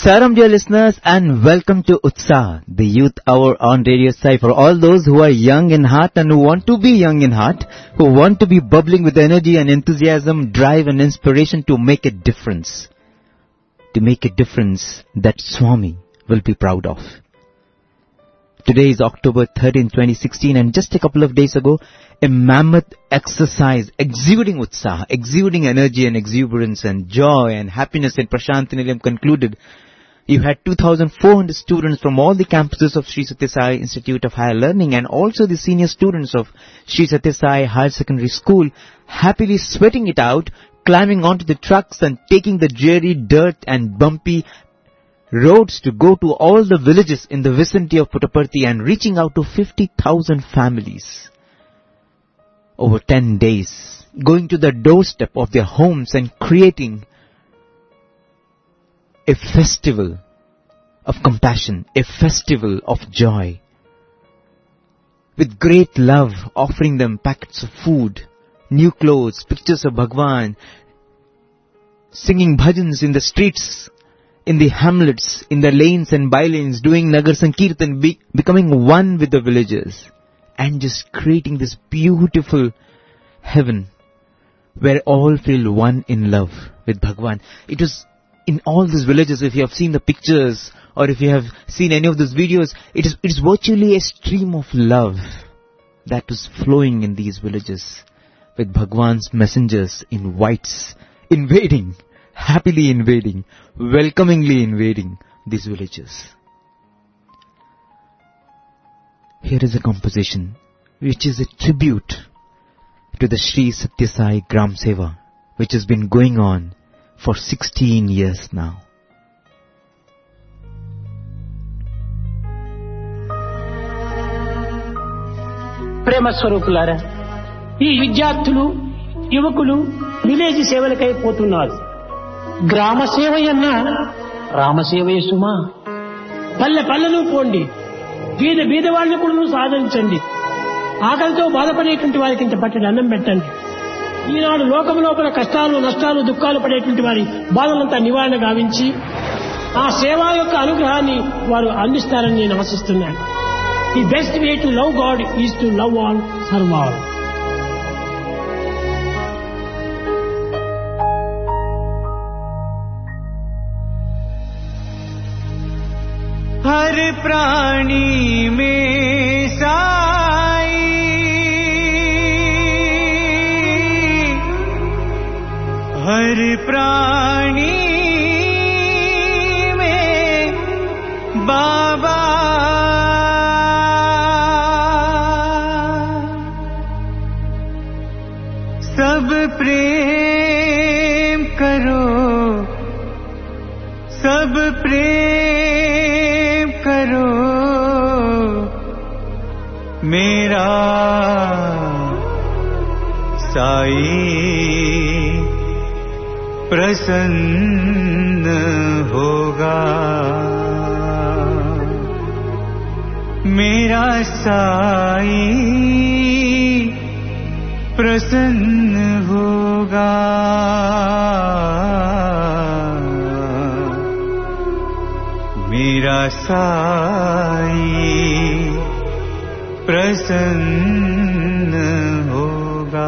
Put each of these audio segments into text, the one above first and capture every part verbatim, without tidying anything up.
Namaskaram, dear listeners, and welcome to Utsaah, the Youth Hour on Radio Sai. For all those who are young in heart and who want to be young in heart, who want to be bubbling with energy and enthusiasm, drive and inspiration to make a difference. To make a difference that Swami will be proud of. Today is October thirteenth, twenty sixteen, and just a couple of days ago, a mammoth exercise exuding Utsaah, exuding energy and exuberance and joy and happiness in Prasanthi Nilayam concluded. You had two thousand four hundred students from all the campuses of Sri Sathya Sai Institute of Higher Learning and also the senior students of Sri Sathya Sai Higher Secondary School happily sweating it out, climbing onto the trucks and taking the dreary dirt and bumpy roads to go to all the villages in the vicinity of Puttaparthi and reaching out to fifty thousand families. Over ten days, going to the doorstep of their homes and creating a festival of compassion, a festival of joy. With great love, offering them packets of food, new clothes, pictures of Bhagwan, singing bhajans in the streets, in the hamlets, in the lanes and bylanes, doing Nagar Sankirtan, be, becoming one with the villagers, and just creating this beautiful heaven where all feel one in love with Bhagwan. It was in all these villages, if you have seen the pictures or if you have seen any of those videos, it is, it is virtually a stream of love that was flowing in these villages with Bhagwan's messengers in whites invading. Happily invading, welcomingly invading these villages. Here is a composition which is a tribute to the Sri Sathya Sai Gram Seva, which has been going on for sixteen years now. ప్రేమ స్వరూపులారా, ఈ విద్యార్థులు యువకులు village సేవలకై పోతున్నారు. గ్రామ సేవయన్న రామసేవయ సుమా. పల్లె పల్లెను పోండి, బీద బీద వాళ్ళని కూడా సాధించండి, ఆకలితో బాధపడేటువంటి వారికి ఇంత పట్టెడు అన్నం పెట్టండి. ఈనాడు లోకం లోపల కష్టాలు నష్టాలు దుఃఖాలు పడేటువంటి వారి బాధలంతా నివారణ గావించి ఆ సేవా యొక్క అనుగ్రహాన్ని వారు అందిస్తారని నేను ఆశిస్తున్నాను. The best way to love God is to love all, serve all. हर प्राणी में साई, हर प्राणी में बाबा, सब प्रेम करो, सब प्रेम करो, मेरा साई प्रसन्न होगा, मेरा साई प्रसन्न होगा, मेरा साई प्रसन्न होगा.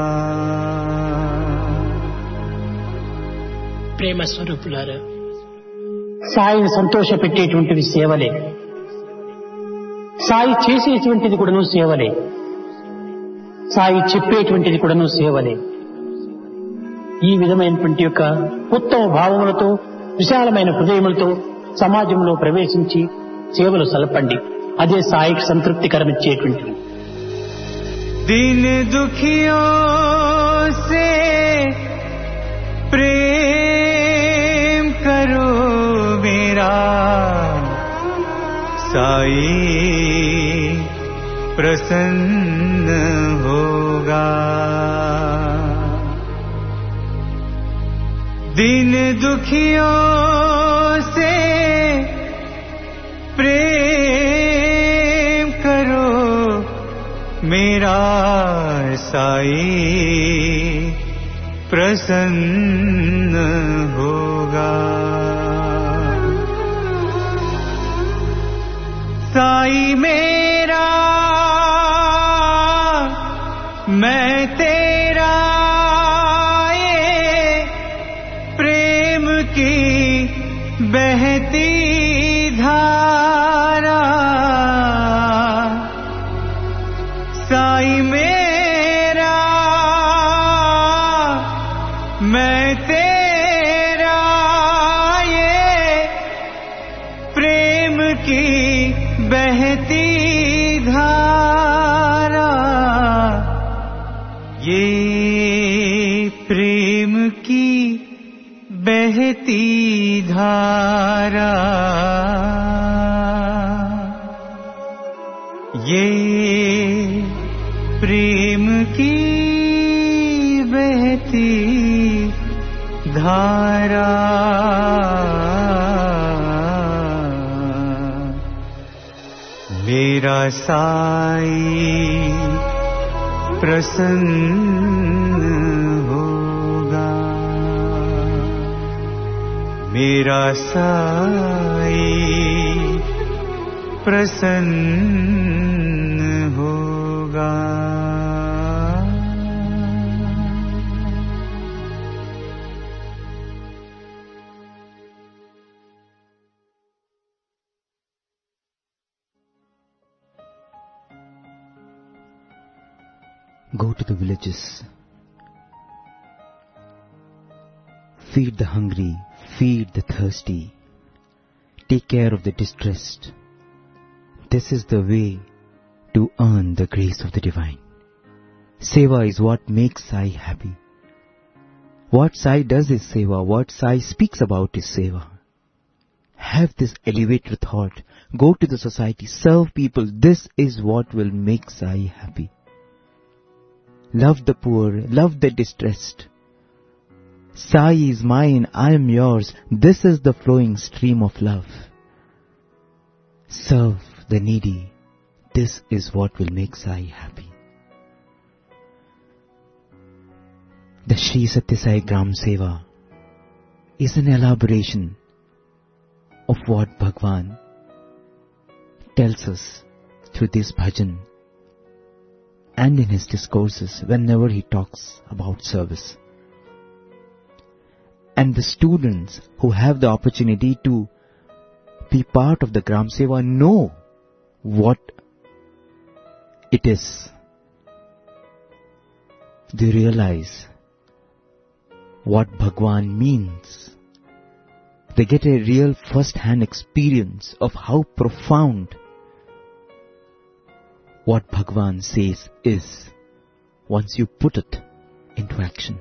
ప్రేమ స్వరూపులారా, సాయిని సంతోష పెట్టేటువంటివి సేవలే, సాయి చేసేటువంటిది కూడాను సేవలే, సాయి చెప్పేటువంటిది కూడాను సేవలే. ఈ విధమైనటువంటి యొక్క ఉత్తమ భావములతో విశాలమైన హృదయములతో సమాజంలో ప్రవేశించి సేవలు సలపండి. అదే సాయికి సంతృప్తికరమిచ్చేటువంటిది. दिन दुखियों से प्रेम करो, मेरा साई प्रसन्न होगा, दिन दुखियों से प्रेम करो, मेरा साई प्रसन्न होगा, साई मेरा मैं तेरा ये प्रेम की बहती धारा साई मेरा मैं तेरा ये प्रेम की बहती धारा ये प्रेम की बहती धारा ये प्रेम की बहती धारा मेरा साई प्रसन्न होगा मेरा साई प्रसन्न होगा Go to the villages. Feed the hungry, feed the thirsty. Take care of the distressed. This is the way to earn the grace of the divine. Seva is what makes Sai happy. What Sai does is Seva. What Sai speaks about is Seva. Have this elevated thought. Go to the society. Serve people. This is what will make Sai happy. Love the poor. Love the distressed. Sai is mine. I am yours. This is the flowing stream of love. Serve the needy. This is what will make Sai happy. The Sri Satya Sai Gram Seva is an elaboration of what Bhagwan tells us through this bhajan and in his discourses whenever he talks about service. And the students who have the opportunity to be part of the Gram Seva know what it is. They realize what Bhagwan means. They get a real first-hand experience of how profound what Bhagwan says is once you put it into action.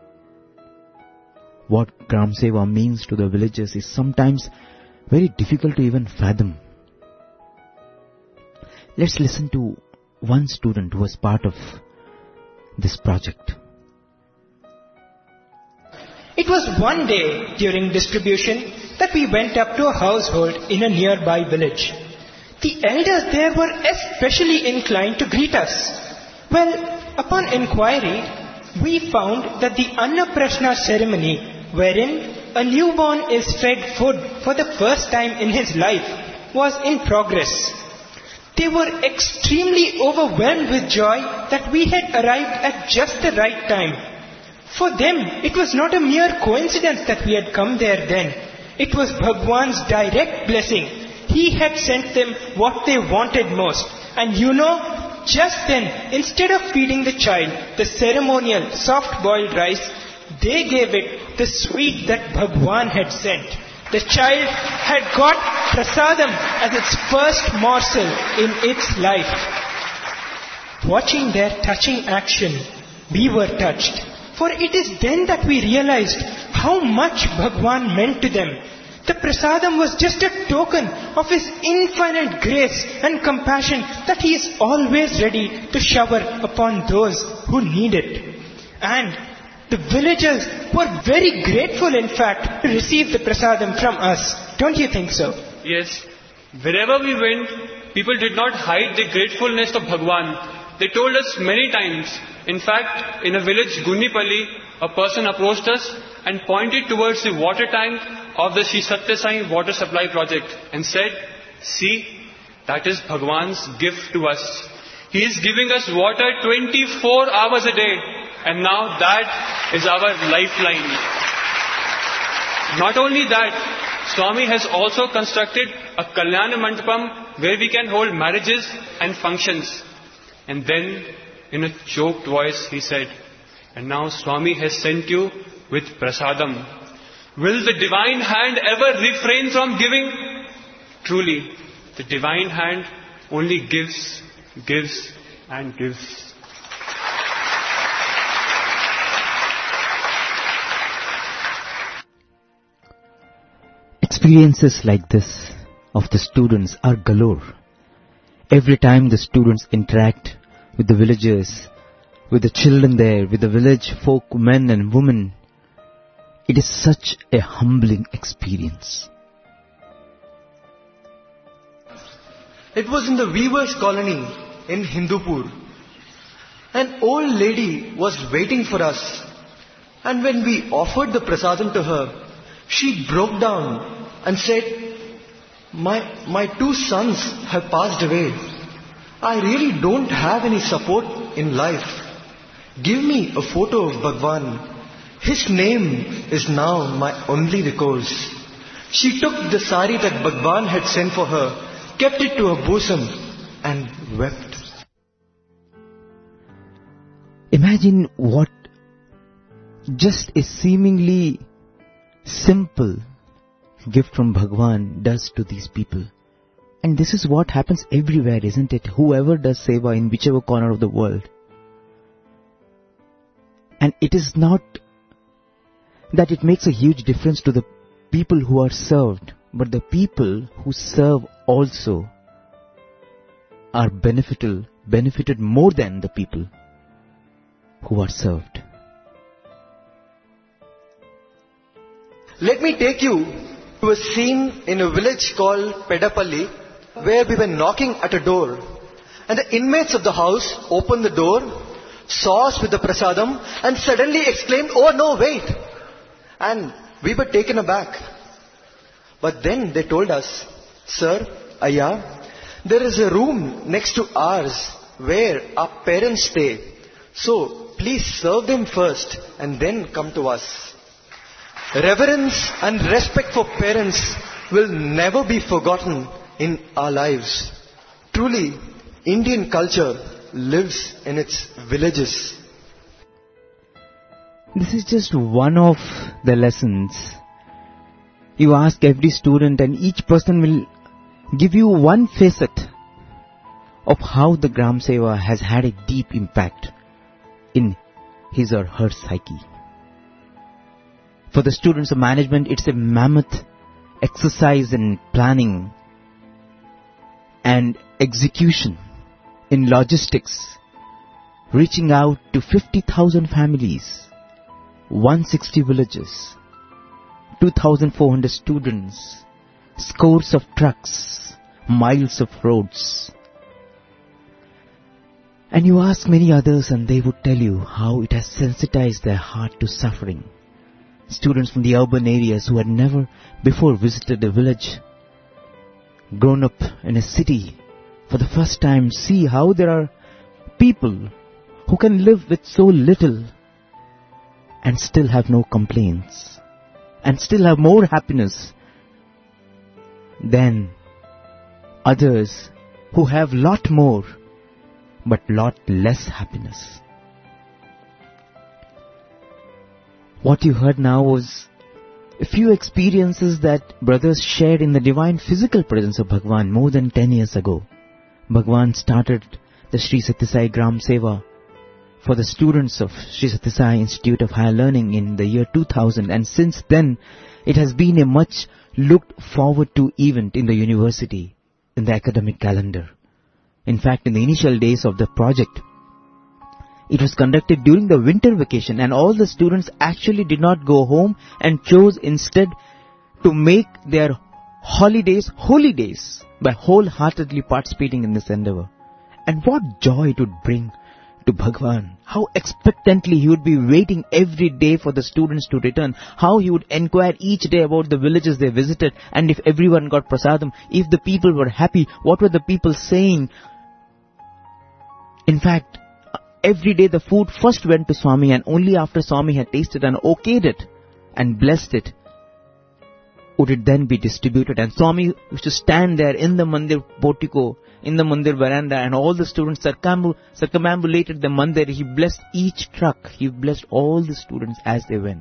What Gram Seva means to the villagers is sometimes very difficult to even fathom. Let's listen to one student who was part of this project. It was one day during distribution that we went up to a household in a nearby village. The elders there were especially inclined to greet us. Well, upon inquiry, we found that the Annaprashna ceremony, wherein a newborn is fed food for the first time in his life, was in progress. They were extremely overwhelmed with joy that we had arrived at just the right time. For them, it was not a mere coincidence that we had come there then. It was Bhagwan's direct blessing. He had sent them what they wanted most. And you know, just then, instead of feeding the child the ceremonial soft-boiled rice, they gave it the sweet that Bhagwan had sent. The child had got prasadam as its first morsel in its life. Watching their touching action, we were touched. For it is then that we realized how much Bhagwan meant to them. The prasadam was just a token of his infinite grace and compassion that he is always ready to shower upon those who need it. And the villagers were very grateful, in fact, to receive the prasadam from us. Don't you think so? Yes. Wherever we went, people did not hide the gratefulness of Bhagwan. They told us many times. In fact, in a village, Gunnipalli, a person approached us and pointed towards the water tank of the Sri Satya Sai water supply project and said, "See, That is Bhagwan's gift to us. He is giving us water twenty-four hours a day. And now that is our lifeline. Not only that, Swami has also constructed a Kalyana Mandapam where we can hold marriages and functions. And then, in a choked voice, he said, and now Swami has sent you with prasadam. Will the divine hand ever refrain from giving? Truly, the divine hand only gives, gives and gives. Experiences like this of the students are galore. Every time the students interact with the villagers, with the children there, with the village folk, men and women, it is such a humbling experience. It was in the weavers' colony in Hindupur. An old lady was waiting for us, and when we offered the prasadam to her, she broke down and said, my, my two sons have passed away. I really don't have any support in life. Give me a photo of Bhagwan. His name is now my only recourse. She took the sari that Bhagwan had sent for her, kept it to her bosom and wept. Imagine what just a seemingly simple gift from Bhagwan does to these people. And this is what happens everywhere, isn't it? Whoever does seva in whichever corner of the world. And it is not that it makes a huge difference to the people who are served, but the people who serve also are benefited, benefited more than the people who are served. Let me take you to a scene in a village called Pedapalli, where we were knocking at a door. And the inmates of the house opened the door, saw us with the prasadam, and suddenly exclaimed, "Oh no, wait!" And we were taken aback. But then they told us, "Sir, Ayya, there is a room next to ours where our parents stay. So please serve them first and then come to us." Reverence and respect for parents will never be forgotten in our lives. Truly, Indian culture lives in its villages. This is just one of the lessons. You ask every student and each person will give you one facet of how the Gram Seva has had a deep impact in his or her psyche. For the students of management, it's a mammoth exercise in planning and execution in logistics, reaching out to fifty thousand families, one hundred sixty villages, two thousand four hundred students, scores of trucks, miles of roads. And you ask many others and they would tell you how it has sensitized their heart to suffering. Students from the urban areas who had never before visited a village, grown up in a city, for the first time see how there are people who can live with so little and still have no complaints and still have more happiness than others who have lot more but lot less happiness. What you heard now was a few experiences that brothers shared in the divine physical presence of Bhagwan more than ten years ago. Bhagwan started the Sri Sathya Sai Gram Seva for the students of Sri Sathya Sai Institute of Higher Learning in the year two thousand, and since then it has been a much looked forward to event in the university, in the academic calendar. In fact, in the initial days of the project, it was conducted during the winter vacation and all the students actually did not go home and chose instead to make their holidays holy days by wholeheartedly participating in this endeavor. And what joy it would bring to Bhagwan. How expectantly he would be waiting every day for the students to return. How he would inquire each day about the villages they visited, and if everyone got prasadam, if the people were happy, what were the people saying. In fact, every day the food first went to Swami, and only after Swami had tasted and okayed it and blessed it, would it then be distributed. And Swami used to stand there in the mandir portico, in the mandir veranda, and all the students circumambul- circumambulated the mandir. He blessed each truck. He blessed all the students as they went.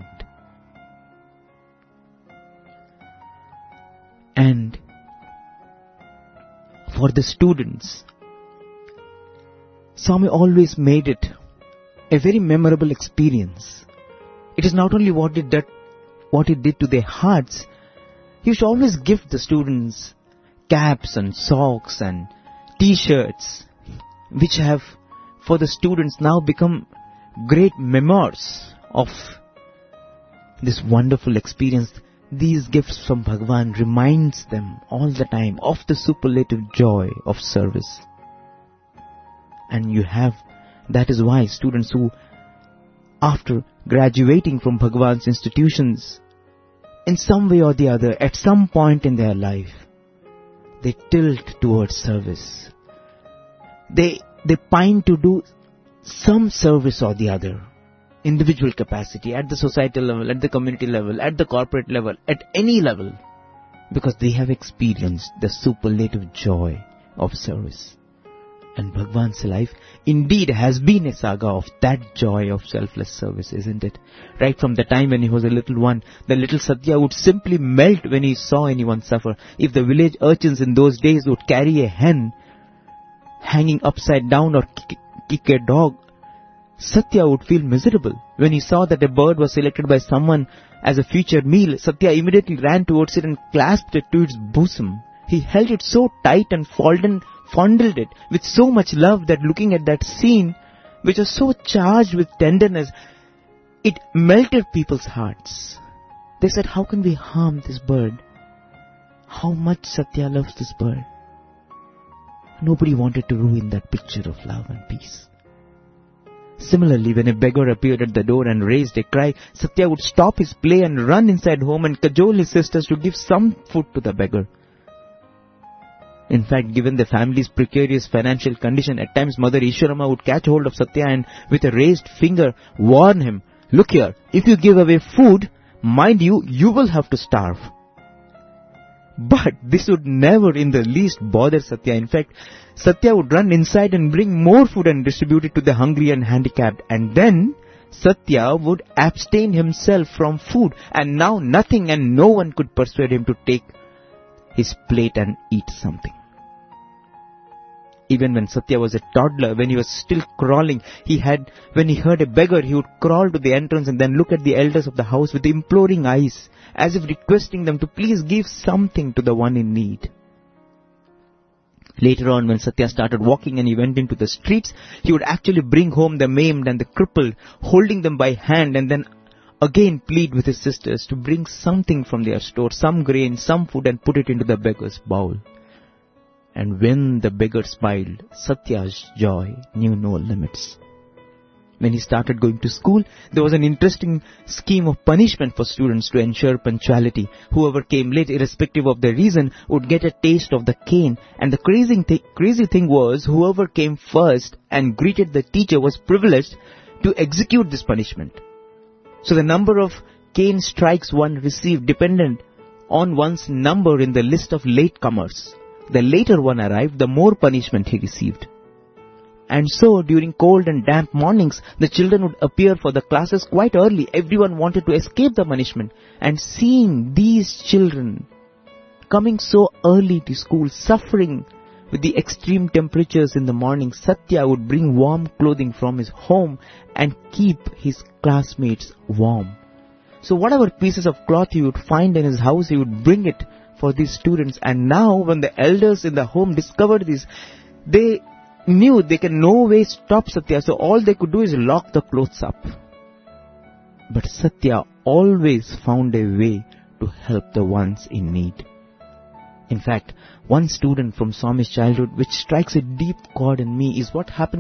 And for the students, Swami always made it a very memorable experience. It is not only what it did, what it did to their hearts. He used to always give the students caps and socks and t-shirts, which have for the students now become great memoirs of this wonderful experience. These gifts from Bhagwan reminds them all the time of the superlative joy of service. And you have, that is why students who, after graduating from Bhagwan's institutions, in some way or the other, at some point in their life, they tilt towards service. They, they pine to do some service or the other. Individual capacity, at the societal level, at the community level, at the corporate level, at any level. Because they have experienced the superlative joy of service. And Bhagwan's life indeed has been a saga of that joy of selfless service, isn't it? Right from the time when he was a little one, the little Satya would simply melt when he saw anyone suffer. If the village urchins in those days would carry a hen hanging upside down or kick, kick a dog, Satya would feel miserable. When he saw that a bird was selected by someone as a future meal, Satya immediately ran towards it and clasped it to its bosom. He held it so tight and fondled, fondled it with so much love that looking at that scene, which was so charged with tenderness, it melted people's hearts. They said, how can we harm this bird? How much Satya loves this bird. Nobody wanted to ruin that picture of love and peace. Similarly, when a beggar appeared at the door and raised a cry, Satya would stop his play and run inside home and cajole his sisters to give some food to the beggar. In fact, given the family's precarious financial condition, at times Mother Ishwarama would catch hold of Satya and with a raised finger warn him, look here, if you give away food, mind you, you will have to starve. But this would never in the least bother Satya. In fact, Satya would run inside and bring more food and distribute it to the hungry and handicapped. And then Satya would abstain himself from food, and now nothing and no one could persuade him to take his plate and eat something. Even when Satya was a toddler, when he was still crawling, he had, when he heard a beggar, he would crawl to the entrance and then look at the elders of the house with imploring eyes, as if requesting them to please give something to the one in need. Later on, when Satya started walking and he went into the streets, he would actually bring home the maimed and the crippled, holding them by hand, and then again plead with his sisters to bring something from their store, some grain, some food, and put it into the beggar's bowl. And when the beggar smiled, Satya's joy knew no limits. When he started going to school, there was an interesting scheme of punishment for students to ensure punctuality. Whoever came late, irrespective of the reason, would get a taste of the cane. And the crazy, th- crazy thing was, whoever came first and greeted the teacher was privileged to execute this punishment. So the number of cane strikes one received depended on one's number in the list of latecomers. The later one arrived, the more punishment he received. And so, during cold and damp mornings, the children would appear for the classes quite early. Everyone wanted to escape the punishment. And seeing these children coming so early to school, suffering with the extreme temperatures in the morning, Satya would bring warm clothing from his home and keep his classmates warm. So whatever pieces of cloth he would find in his house, he would bring it for these students. And now, when the elders in the home discovered this, they knew they can no way stop Satya, so all they could do is lock the clothes up. But Satya always found a way to help the ones in need. In fact, one student from Swami's childhood, which strikes a deep chord in me, is what happened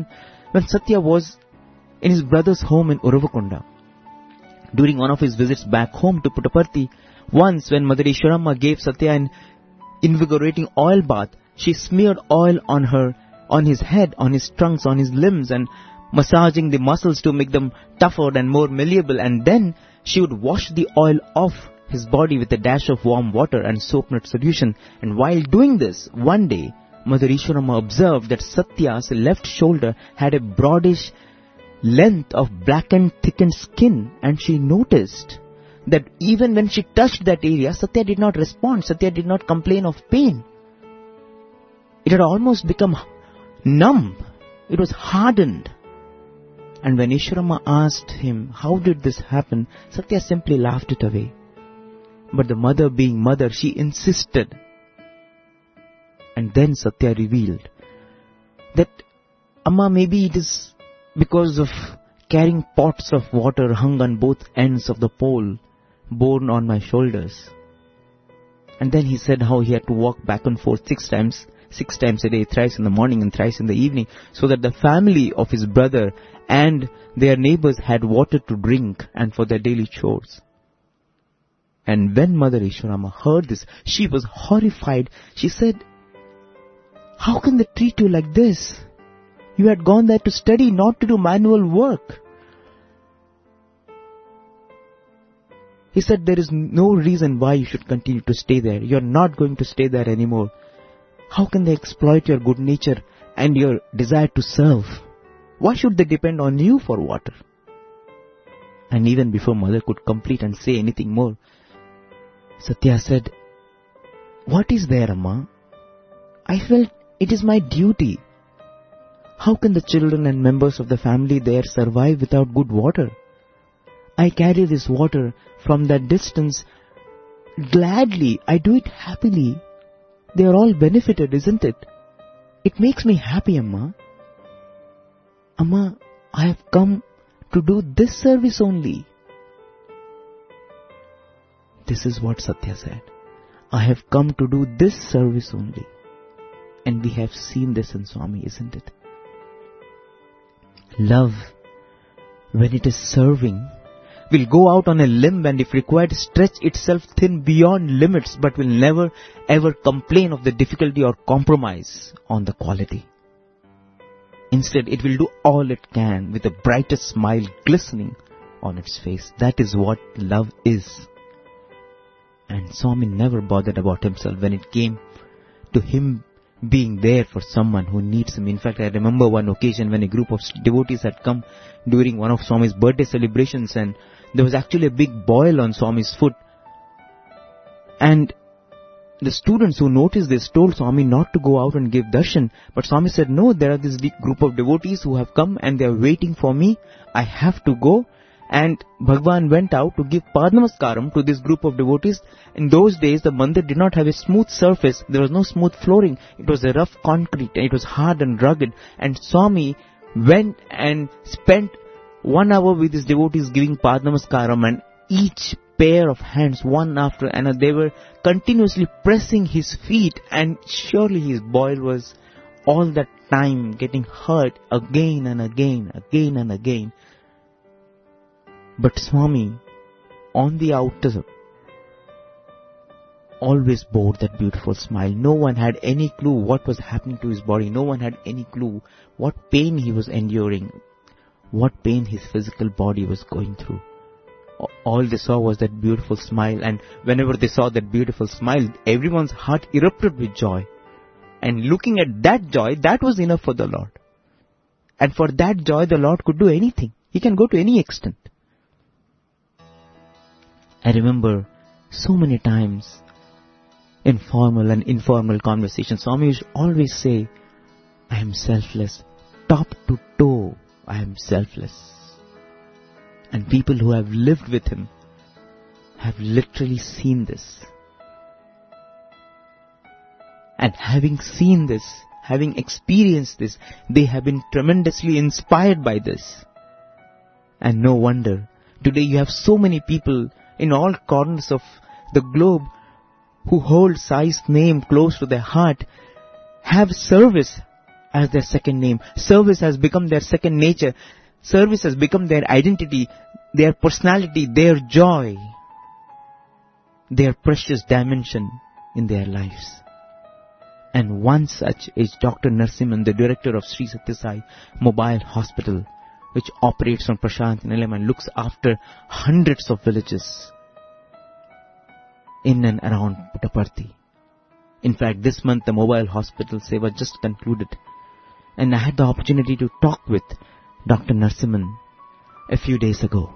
when Satya was in his brother's home in Uravakonda. During one of his visits back home to Puttaparthi, once when Mother Ishwaramma gave Satya an invigorating oil bath, she smeared oil on her, on his head, on his trunks, on his limbs, and massaging the muscles to make them tougher and more malleable, and then she would wash the oil off his body with a dash of warm water and soap nut solution. And while doing this, one day, Mother Ishwaramma observed that Satya's left shoulder had a broadish length of blackened, thickened skin, and she noticed that even when she touched that area, Satya did not respond. Satya did not complain of pain. It had almost become numb. It was hardened. And when Ishwaramma asked him, how did this happen? Satya simply laughed it away. But the mother being mother, she insisted. And then Satya revealed that, Amma, maybe it is because of carrying pots of water hung on both ends of the pole, borne on my shoulders. And then he said how he had to walk back and forth six times, six times a day, thrice in the morning and thrice in the evening, so that the family of his brother and their neighbors had water to drink and for their daily chores. And when Mother Ishwaramma heard this, she was horrified. She said, how can they treat you like this? You had gone there to study, not to do manual work. He said, there is no reason why you should continue to stay there. You are not going to stay there anymore. How can they exploit your good nature and your desire to serve? Why should they depend on you for water? And even before mother could complete and say anything more, Satya said, what is there, Amma? I felt it is my duty. How can the children and members of the family there survive without good water? I carry this water from that distance gladly. I do it happily. They are all benefited, isn't it? It makes me happy, Amma. Amma, I have come to do this service only. This is what Satya said. I have come to do this service only. And we have seen this in Swami, isn't it? Love, when it is serving, will go out on a limb and if required stretch itself thin beyond limits, but will never ever complain of the difficulty or compromise on the quality. Instead, it will do all it can with the brightest smile glistening on its face. That is what love is. And Swami never bothered about himself when it came to him being there for someone who needs him. In fact, I remember one occasion when a group of devotees had come during one of Swami's birthday celebrations, and there was actually a big boil on Swami's foot. And the students who noticed this told Swami not to go out and give darshan. But Swami said, no, there are this group of devotees who have come and they are waiting for me. I have to go. And Bhagwan went out to give Padnamaskaram to this group of devotees. In those days, the mandir did not have a smooth surface. There was no smooth flooring. It was a rough concrete. And it was hard and rugged. And Swami went and spent one hour with his devotees giving Padnamaskaram, and each pair of hands, one after another, they were continuously pressing his feet, and surely his boil was all that time getting hurt again and again, again and again. But Swami, on the outer, always bore that beautiful smile. No one had any clue what was happening to his body. No one had any clue what pain he was enduring, what pain his physical body was going through. All they saw was that beautiful smile, and whenever they saw that beautiful smile, everyone's heart erupted with joy. And looking at that joy, that was enough for the Lord. And for that joy, the Lord could do anything. He can go to any extent. I remember so many times in formal and informal conversations, Swami used to always say, I am selfless. Top to toe, I am selfless. And people who have lived with him have literally seen this. And having seen this, having experienced this, they have been tremendously inspired by this. And no wonder, today you have so many people in all corners of the globe who hold Sai's name close to their heart, have service as their second name. Service has become their second nature. Service has become their identity, their personality, their joy, their precious dimension in their lives. And one such is Doctor Narasimhan, the director of Sri Sathya Sai Mobile Hospital, which operates on Prashant Nilayam and looks after hundreds of villages in and around Puttaparthi. In fact, this month the mobile hospital seva just concluded, and I had the opportunity to talk with Doctor Narasimhan a few days ago.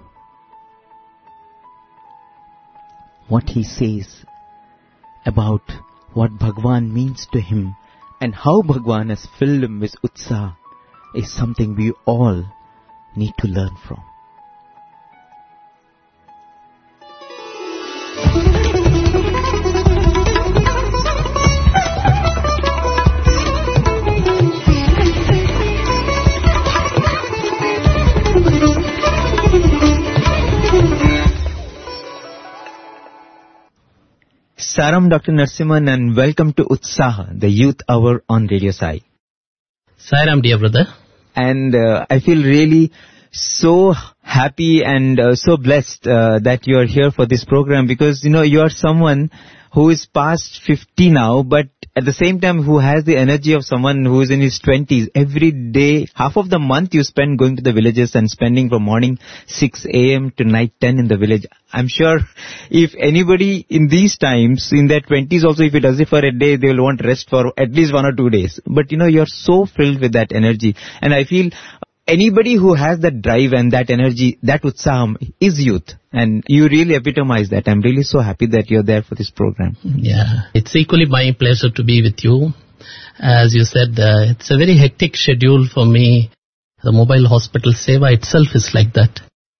What he says about what Bhagwan means to him and how Bhagwan has filled him with utsaha is something we all need to learn from. Saram, Doctor Narasimhan, and welcome to Utsaha, the Youth Hour on Radio Sai. Saram, dear brother. And uh, I feel really so happy and uh, so blessed uh, that you are here for this program, because, you know, you are someone who is past fifty now, but at the same time who has the energy of someone who is in his twenties. Every day, half of the month you spend going to the villages and spending from morning six a.m. to night ten in the village. I'm sure if anybody in these times, in their twenties also, if it does it for a day, they will want rest for at least one or two days. But you know, you're so filled with that energy. And I feel anybody who has that drive and that energy, that utsaham, is youth. And you really epitomize that. I'm really so happy that you're there for this program. Yeah, it's equally my pleasure to be with you. As you said, uh, it's a very hectic schedule for me. The mobile hospital seva itself is like that.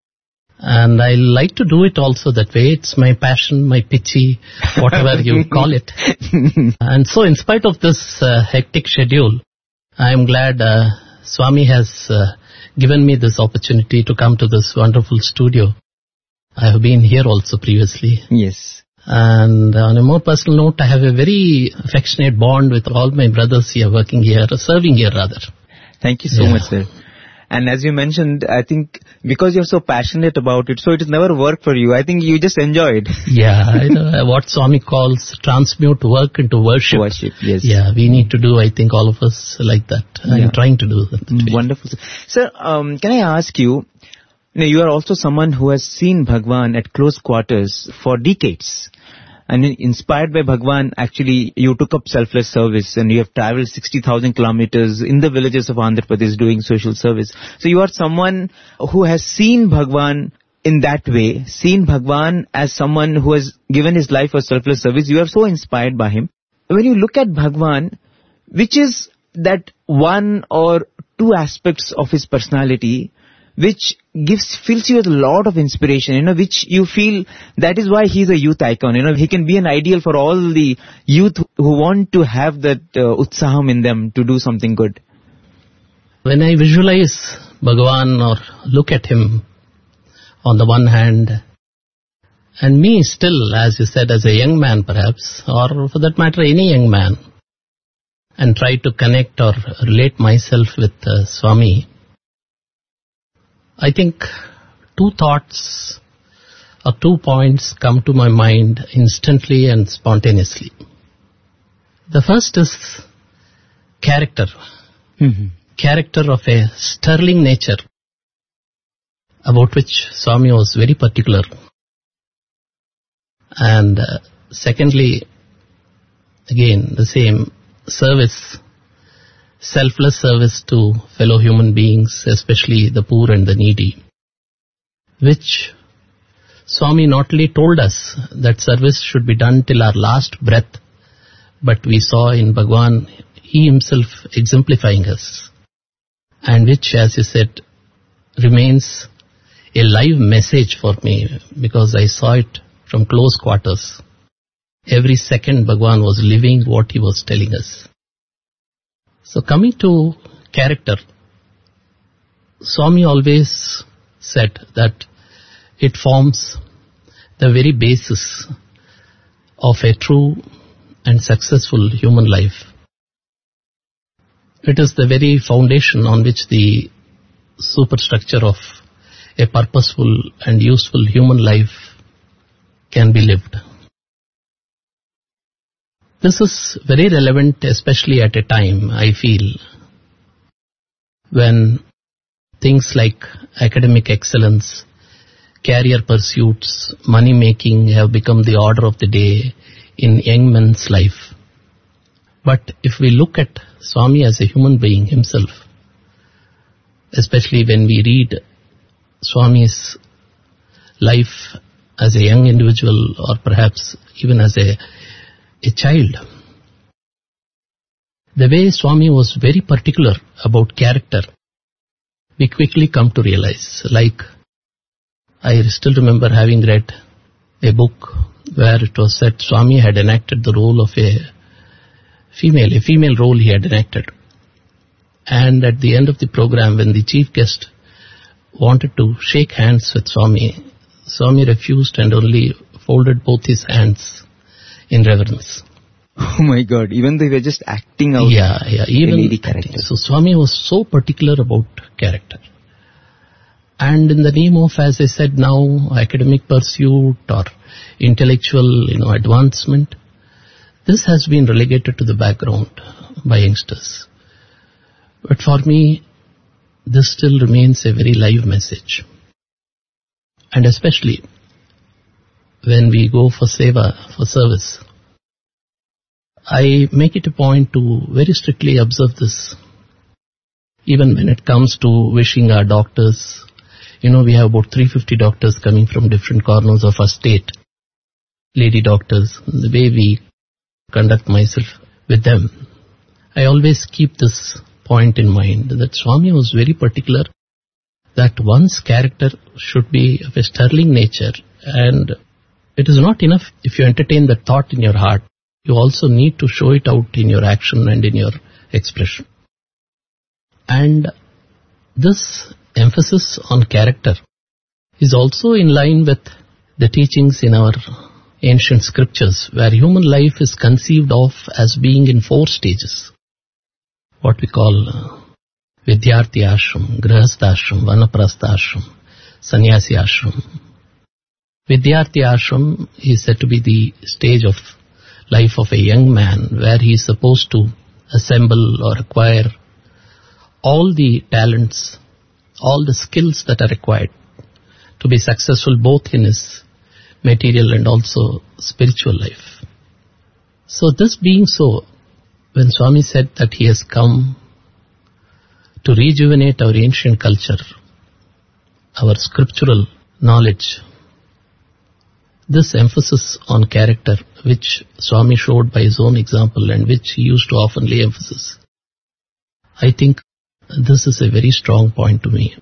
And I like to do it also that way. It's my passion, my pitchy, whatever you call it. And so in spite of this uh, hectic schedule, I'm glad uh, Swami has uh, given me this opportunity to come to this wonderful studio. I have been here also previously. Yes. And on a more personal note, I have a very affectionate bond with all my brothers here working here, serving here rather. Thank you so Yeah. much, sir. And as you mentioned, I think because you're so passionate about it, so it has never worked for you. I think you just enjoy it. Yeah, I know what Swami calls transmute work into worship. Worship, yes. Yeah, we need to do, I think, all of us like that. Yeah. I'm trying to do that. Mm, wonderful. Sir, Sir, um, can I ask you, you know, you are also someone who has seen Bhagwan at close quarters for decades. And inspired by Bhagwan, actually, you took up selfless service and you have traveled sixty thousand kilometers in the villages of Andhra Pradesh doing social service. So you are someone who has seen Bhagwan in that way, seen Bhagwan as someone who has given his life for selfless service. You are so inspired by him. When you look at Bhagwan, which is that one or two aspects of his personality which gives, fills you with a lot of inspiration, you know, which you feel that is why he's a youth icon, you know, he can be an ideal for all the youth who want to have that uh, utsaham in them to do something good? When I visualize Bhagavan or look at him on the one hand, and me still, as you said, as a young man perhaps, or for that matter any young man, and try to connect or relate myself with uh, Swami, I think two thoughts or two points come to my mind instantly and spontaneously. The first is character. Mm-hmm. Character of a sterling nature, about which Swami was very particular. And uh, secondly, again, the same service, selfless service to fellow human beings, especially the poor and the needy, which Swami not only told us that service should be done till our last breath, but we saw in Bhagwan, he himself exemplifying us, and which, as you said, remains a live message for me, because I saw it from close quarters. Every second Bhagwan was living what he was telling us. So coming to character, Swami always said that it forms the very basis of a true and successful human life. It is the very foundation on which the superstructure of a purposeful and useful human life can be lived. This is very relevant, especially at a time, I feel, when things like academic excellence, career pursuits, money making have become the order of the day in young men's life. But if we look at Swami as a human being himself, especially when we read Swami's life as a young individual or perhaps even as a, a child, the way Swami was very particular about character, we quickly come to realize. Like, I still remember having read a book where it was said Swami had enacted the role of a female, a female role he had enacted. And at the end of the program, when the chief guest wanted to shake hands with Swami, Swami refused and only folded both his hands in reverence. Oh my God, even they were just acting out yeah, yeah, even the lady character. So Swami was so particular about character. And in the name of, as I said now, academic pursuit or intellectual, you know, advancement, this has been relegated to the background by youngsters. But for me, this still remains a very live message. And especially when we go for seva, for service, I make it a point to very strictly observe this. Even when it comes to wishing our doctors, you know, we have about three hundred fifty doctors coming from different corners of our state, lady doctors, the way we conduct myself with them. I always keep this point in mind that Swami was very particular that one's character should be of a sterling nature, and it is not enough if you entertain that thought in your heart. You also need to show it out in your action and in your expression. And this emphasis on character is also in line with the teachings in our ancient scriptures, where human life is conceived of as being in four stages. What we call uh, Vidyarthi Ashram, Grihastha Ashram, Vanaprastha Ashram, Sannyasi Ashram. Vidyarthi Ashram is said to be the stage of life of a young man where he is supposed to assemble or acquire all the talents, all the skills that are required to be successful both in his material and also spiritual life. So this being so, when Swami said that he has come to rejuvenate our ancient culture, our scriptural knowledge, this emphasis on character, which Swami showed by his own example and which he used to often lay emphasis, I think this is a very strong point to me.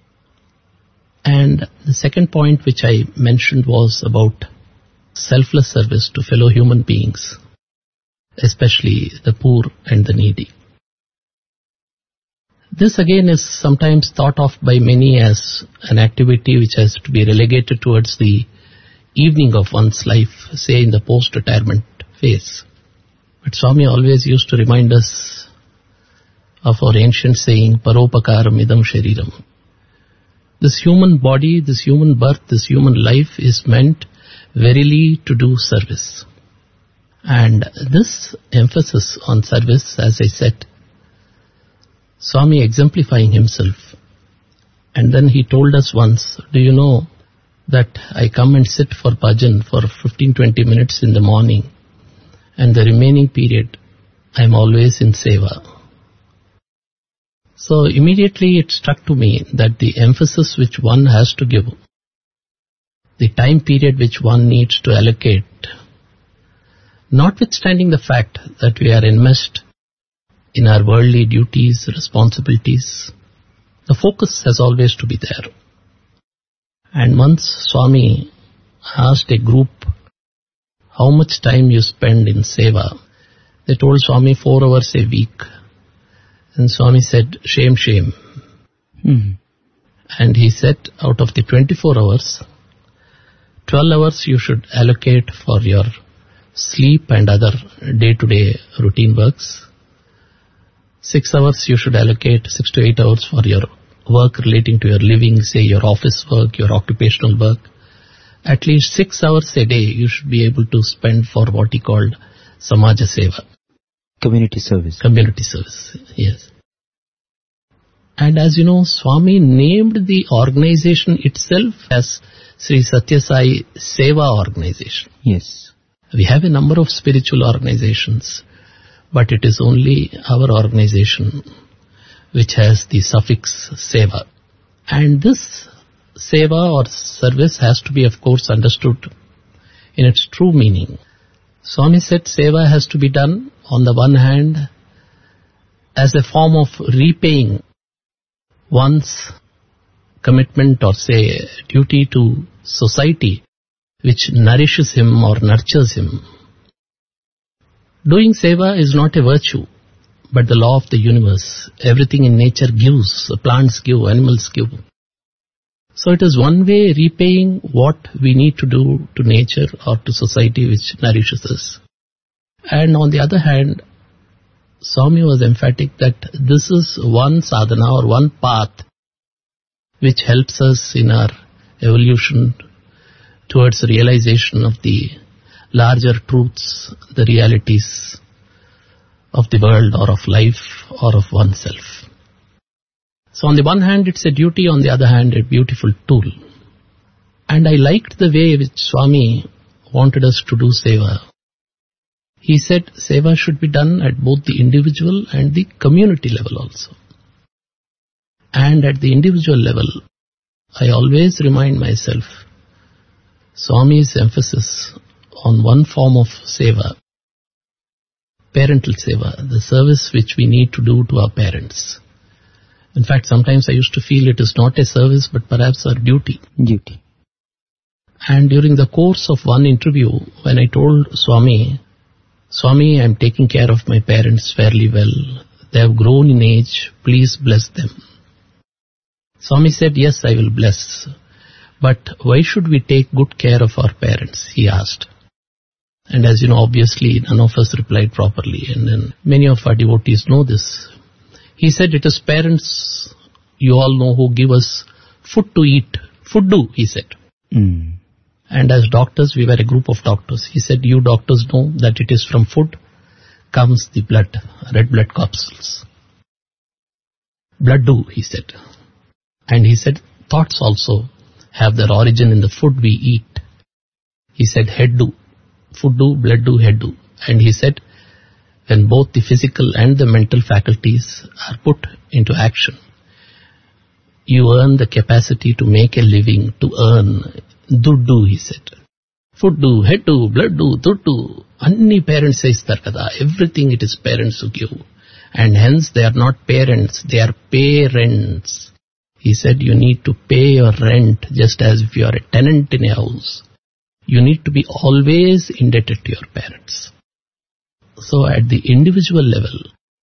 And the second point which I mentioned was about selfless service to fellow human beings, especially the poor and the needy. This again is sometimes thought of by many as an activity which has to be relegated towards the evening of one's life, say in the post-retirement phase. But Swami always used to remind us of our ancient saying, Paropakaram idam shariram. This human body, this human birth, this human life is meant verily to do service. And this emphasis on service, as I said, Swami exemplifying himself. And then he told us once, do you know that I come and sit for bhajan for fifteen to twenty minutes in the morning, and the remaining period I am always in seva. So immediately it struck to me that the emphasis which one has to give, the time period which one needs to allocate, notwithstanding the fact that we are enmeshed in our worldly duties, responsibilities, the focus has always to be there. And once Swami asked a group how much time you spend in seva, they told Swami four hours a week. And Swami said, shame, shame. Hmm. And he said, out of the twenty-four hours, twelve hours you should allocate for your sleep and other day-to-day routine works. Six hours you should allocate, six to eight hours for your work relating to your living, say your office work, your occupational work. At least six hours a day you should be able to spend for what he called Samaja Seva. Community service. Community service, yes. And as you know, Swami named the organization itself as Sri Satya Sai Seva Organization. Yes. We have a number of spiritual organizations, but it is only our organization which has the suffix Seva. And this Seva or service has to be, of course, understood in its true meaning. Swami said Seva has to be done, on the one hand, as a form of repaying one's commitment or, say, duty to society, which nourishes him or nurtures him. Doing seva is not a virtue, but the law of the universe. Everything in nature gives, plants give, animals give. So it is one way repaying what we need to do to nature or to society which nourishes us. And on the other hand, Swami was emphatic that this is one sadhana or one path which helps us in our evolution towards realization of the larger truths, the realities of the world or of life or of oneself. So on the one hand it's a duty, on the other hand a beautiful tool. And I liked the way which Swami wanted us to do seva. He said seva should be done at both the individual and the community level also. And at the individual level, I always remind myself, Swami's emphasis on one form of seva, parental seva, the service which we need to do to our parents. In fact, sometimes I used to feel it is not a service but perhaps our duty. Duty. And during the course of one interview, when I told Swami, Swami, I am taking care of my parents fairly well. They have grown in age. Please bless them. Swami said, yes, I will bless. But why should we take good care of our parents? He asked. And as you know, obviously, none of us replied properly. And then many of our devotees know this. He said, it is parents, you all know, who give us food to eat. Food do, he said. Mm. And as doctors, we were a group of doctors. He said, you doctors know that it is from food comes the blood, red blood corpuscles. Blood do, he said. And he said, thoughts also have their origin in the food we eat. He said, head do. Food do, blood do, head do. And he said, when both the physical and the mental faculties are put into action, you earn the capacity to make a living, to earn. Duddu, he said. Food do, head do, blood do, duddu. Anni parents says kada. Everything it is parents who give. And hence they are not parents, they are parents. He said you need to pay your rent just as if you are a tenant in a house. You need to be always indebted to your parents. So at the individual level,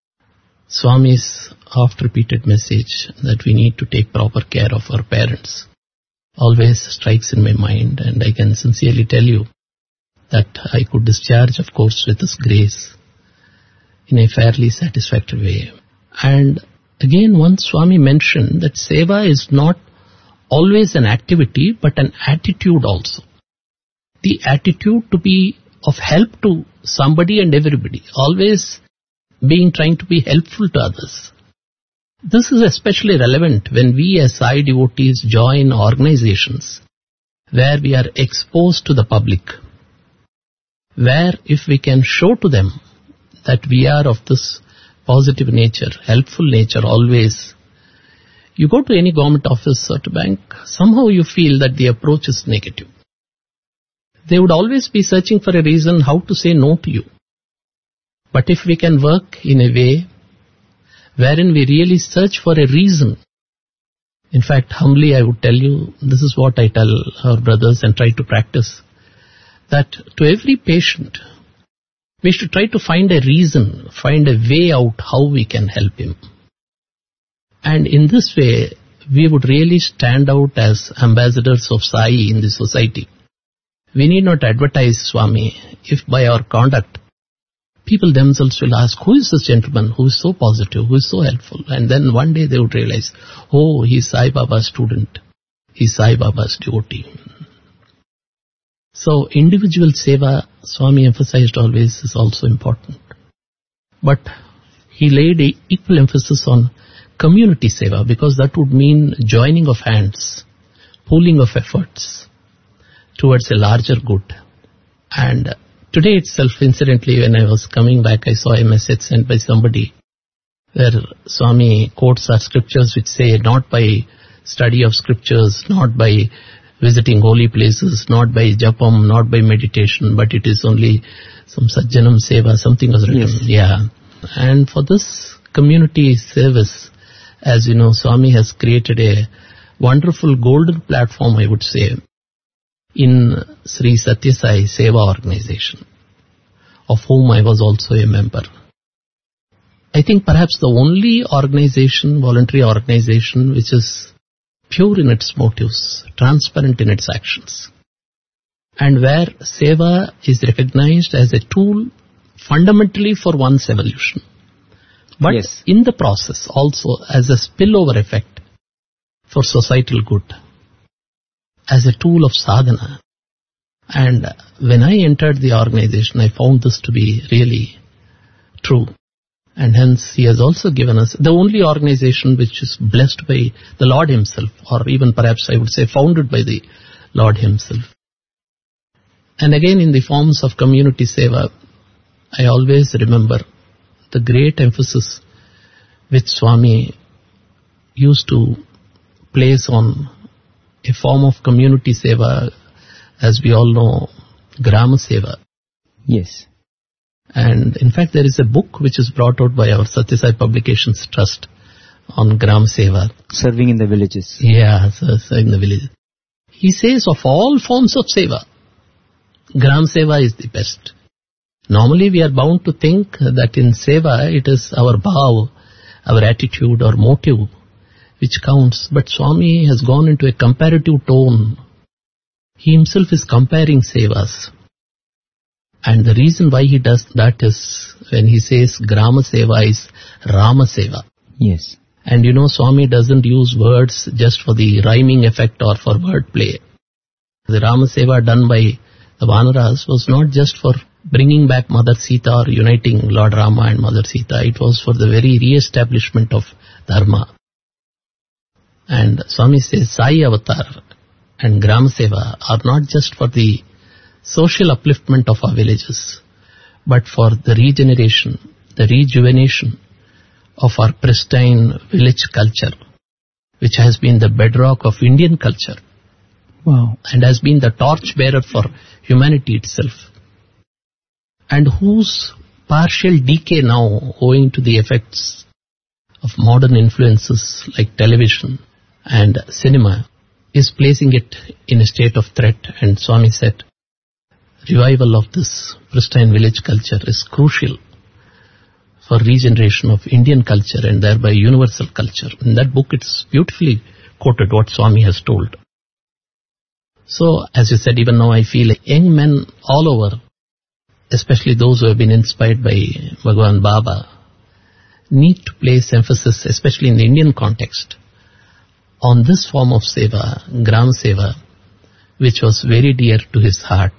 Swami's oft-repeated message that we need to take proper care of our parents always strikes in my mind, and I can sincerely tell you that I could discharge, of course, with His grace in a fairly satisfactory way. And again, once Swami mentioned that seva is not always an activity but an attitude also. The attitude to be of help to somebody and everybody, always being trying to be helpful to others. This is especially relevant when we as Sai devotees join organizations where we are exposed to the public, where if we can show to them that we are of this positive nature, helpful nature always, you go to any government office or to bank, somehow you feel that the approach is negative. They would always be searching for a reason how to say no to you. But if we can work in a way wherein we really search for a reason, in fact, humbly I would tell you, this is what I tell our brothers and try to practice, that to every patient, we should try to find a reason, find a way out how we can help him. And in this way, we would really stand out as ambassadors of Sai in the society. We need not advertise Swami if by our conduct people themselves will ask, who is this gentleman who is so positive, who is so helpful? And then one day they would realize, oh, he's Sai Baba's student. He's Sai Baba's devotee. So individual seva, Swami emphasized always, is also important. But he laid a equal emphasis on community seva, because that would mean joining of hands, pooling of efforts towards a larger good. And today itself, incidentally, when I was coming back, I saw a message sent by somebody where Swami quotes our scriptures which say, not by study of scriptures, not by visiting holy places, not by japam, not by meditation, but it is only some sajjanam seva, something was written. Yes. Yeah. And for this community service, as you know, Swami has created a wonderful golden platform, I would say, in Sri Satya Sai Seva organization, of whom I was also a member. I think perhaps the only organization, voluntary organization, which is pure in its motives, transparent in its actions, and where seva is recognized as a tool fundamentally for one's evolution, but yes, in the process also as a spillover effect for societal good, as a tool of sadhana. And when I entered the organization, I found this to be really true. And hence he has also given us the only organization which is blessed by the Lord himself, or even perhaps I would say founded by the Lord himself. And again, in the forms of community seva, I always remember the great emphasis which Swami used to place on a form of community seva, as we all know, Grama Seva. Yes. And in fact, there is a book which is brought out by our Satya Sai Publications Trust on Gram Seva. Serving in the villages. Yeah, serving in the villages. He says of all forms of seva, Gram Seva is the best. Normally we are bound to think that in seva it is our bhav, our attitude or motive which counts. But Swami has gone into a comparative tone. He himself is comparing sevas. And the reason why he does that is when he says Grama Seva is Rama Seva. Yes. And you know, Swami doesn't use words just for the rhyming effect or for wordplay. The Rama Seva done by the Vanaras was not just for bringing back Mother Sita or uniting Lord Rama and Mother Sita. It was for the very re-establishment of Dharma. And Swami says Sai Avatar and Grama Seva are not just for the social upliftment of our villages, but for the regeneration, the rejuvenation of our pristine village culture, which has been the bedrock of Indian culture. Wow. And has been the torchbearer for humanity itself, and whose partial decay now, owing to the effects of modern influences like television and cinema, is placing it in a state of threat. And Swami said, revival of this pristine village culture is crucial for regeneration of Indian culture and thereby universal culture. In that book it's beautifully quoted what Swami has told. So, as you said, even now I feel young men all over, especially those who have been inspired by Bhagwan Baba, need to place emphasis, especially in the Indian context, on this form of seva, Gram Seva, which was very dear to his heart.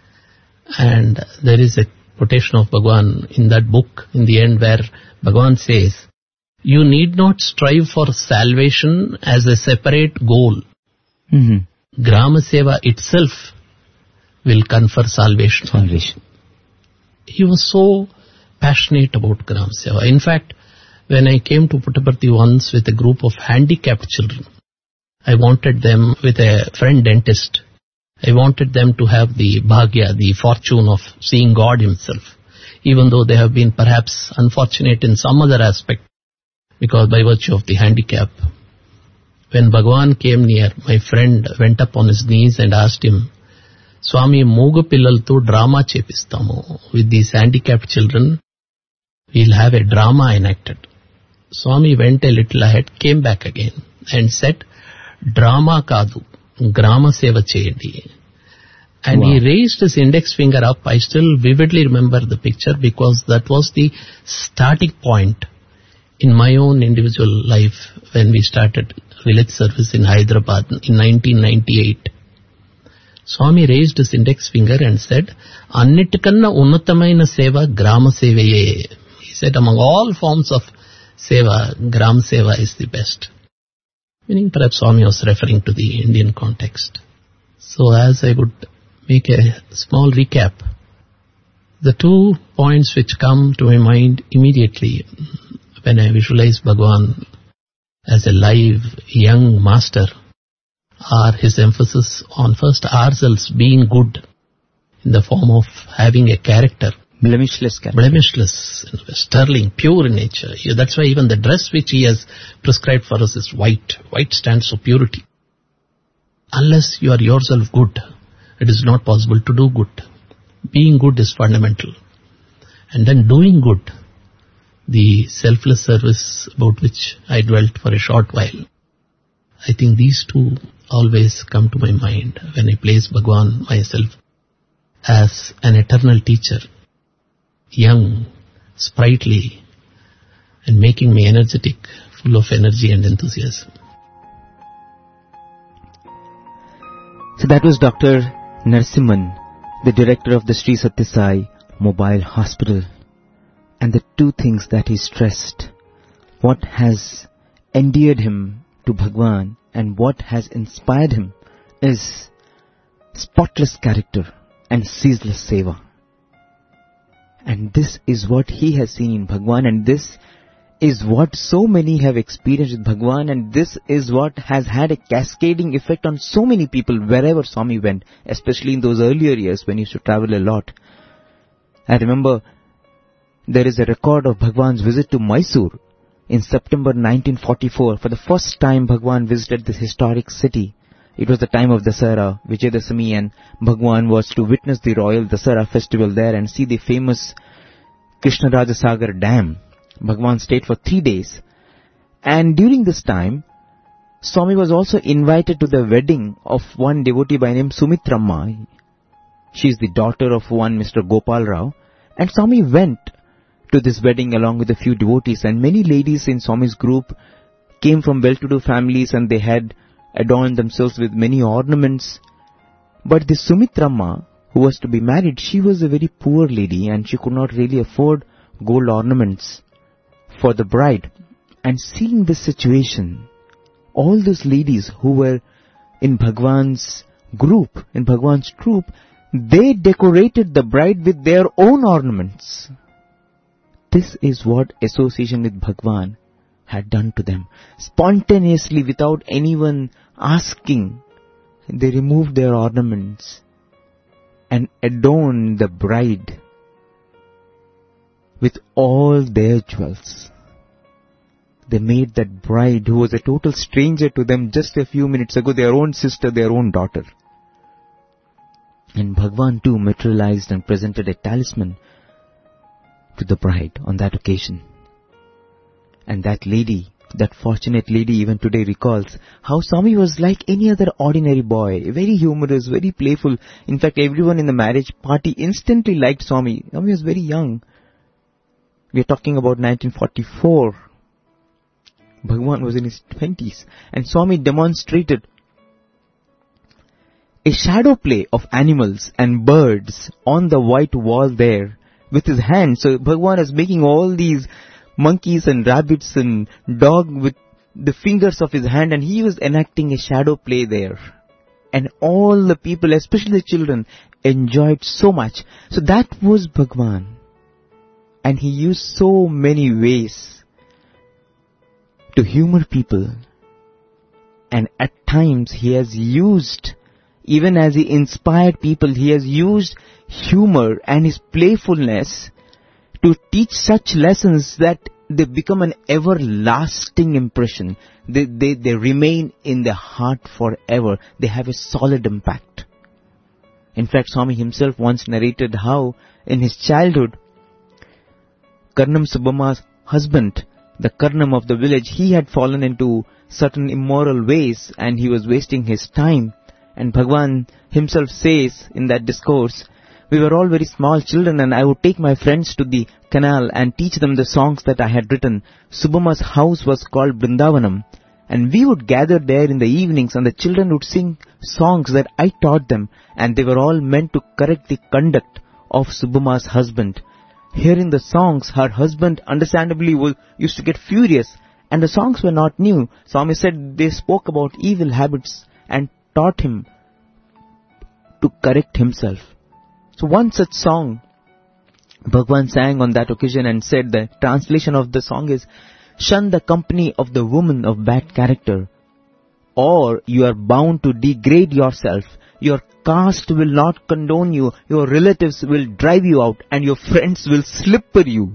And there is a quotation of Bhagwan in that book in the end where Bhagwan says, you need not strive for salvation as a separate goal. Mm-hmm. Grama Seva itself will confer salvation. Salvation. He was so passionate about Grama Seva. In fact, when I came to Puttaparthi once with a group of handicapped children, I wanted them with a friend dentist. I wanted them to have the bhagya, the fortune of seeing God himself, even though they have been perhaps unfortunate in some other aspect, because by virtue of the handicap. When Bhagwan came near, my friend went up on his knees and asked him, Swami, Mooga Pillalto drama chepistamo. With these handicapped children, we'll have a drama enacted. Swami went a little ahead, came back again and said, drama kadu, Grama Seva cheyandi. And Wow. he raised his index finger up. I still vividly remember the picture because that was the starting point in my own individual life when we started village service in Hyderabad in nineteen ninety-eight. Swami raised his index finger and said, Annittikanna unnatamaina seva grama sevaye. He said, among all forms of seva, gram seva is the best. Meaning perhaps Swami was referring to the Indian context. So as I would make a small recap, the two points which come to my mind immediately when I visualize Bhagavan as a live young master are his emphasis on first ourselves being good in the form of having a character. Blemishless character. Blemishless, sterling, pure in nature. Yeah, that's why even the dress which he has prescribed for us is white. White stands for purity. Unless you are yourself good, it is not possible to do good. Being good is fundamental. And then doing good, the selfless service about which I dwelt for a short while. I think these two always come to my mind when I place Bhagavan myself as an eternal teacher, young, sprightly, and making me energetic, full of energy and enthusiasm. So that was Doctor Narasimhan, the director of the Sri Sathya Sai Mobile Hospital. And the two things that he stressed, what has endeared him to Bhagwan and what has inspired him is spotless character and ceaseless seva. And this is what he has seen in Bhagwan, and this is what so many have experienced with Bhagwan, and this is what has had a cascading effect on so many people wherever Swami went, especially in those earlier years when he used to travel a lot. I remember there is a record of Bhagwan's visit to Mysore in September nineteen forty-four. For the first time Bhagwan visited this historic city. It was the time of Dasara, Vijayadashami, and Bhagwan was to witness the royal Dasara festival there and see the famous Krishnarajasagar Dam. Bhagwan stayed for three days. And during this time, Swami was also invited to the wedding of one devotee by name Sumitramma. She is the daughter of one Mister Gopal Rao. And Swami went to this wedding along with a few devotees, and many ladies in Swami's group came from well-to-do families and they had adorned themselves with many ornaments. But the Sumitramma, who was to be married, she was a very poor lady and she could not really afford gold ornaments for the bride. And seeing this situation, all those ladies who were in Bhagwan's group, in Bhagwan's troop, they decorated the bride with their own ornaments. This is what association with Bhagwan had done to them. Spontaneously, without anyone asking, they removed their ornaments and adorned the bride with all their jewels. They made that bride, who was a total stranger to them just a few minutes ago, their own sister, their own daughter. And Bhagwan too materialized and presented a talisman to the bride on that occasion. And that lady, that fortunate lady even today recalls how Swami was like any other ordinary boy, very humorous, very playful. In fact, everyone in the marriage party instantly liked Swami. Swami was very young. We are talking about nineteen forty-four. Bhagwan was in his twenties. And Swami demonstrated a shadow play of animals and birds on the white wall there with his hands. So Bhagwan is making all these monkeys and rabbits and dog with the fingers of his hand, and he was enacting a shadow play there. And all the people, especially the children, enjoyed so much. So that was Bhagwan. And he used so many ways to humor people. And at times he has used, even as he inspired people, he has used humor and his playfulness to teach such lessons that they become an everlasting impression. They, they, they remain in the heart forever. They have a solid impact. In fact, Swami himself once narrated how in his childhood, Karnam Subbamma's husband, the Karnam of the village, he had fallen into certain immoral ways and he was wasting his time. And Bhagwan himself says in that discourse, we were all very small children and I would take my friends to the canal and teach them the songs that I had written. Subhama's house was called Brindavanam, and we would gather there in the evenings and the children would sing songs that I taught them, and they were all meant to correct the conduct of Subhama's husband. Hearing the songs, her husband understandably was, used to get furious, and the songs were not new. Swami said they spoke about evil habits and taught him to correct himself. So one such song Bhagwan sang on that occasion and said the translation of the song is, shun the company of the woman of bad character, or you are bound to degrade yourself. Your caste will not condone you, your relatives will drive you out, and your friends will slipper you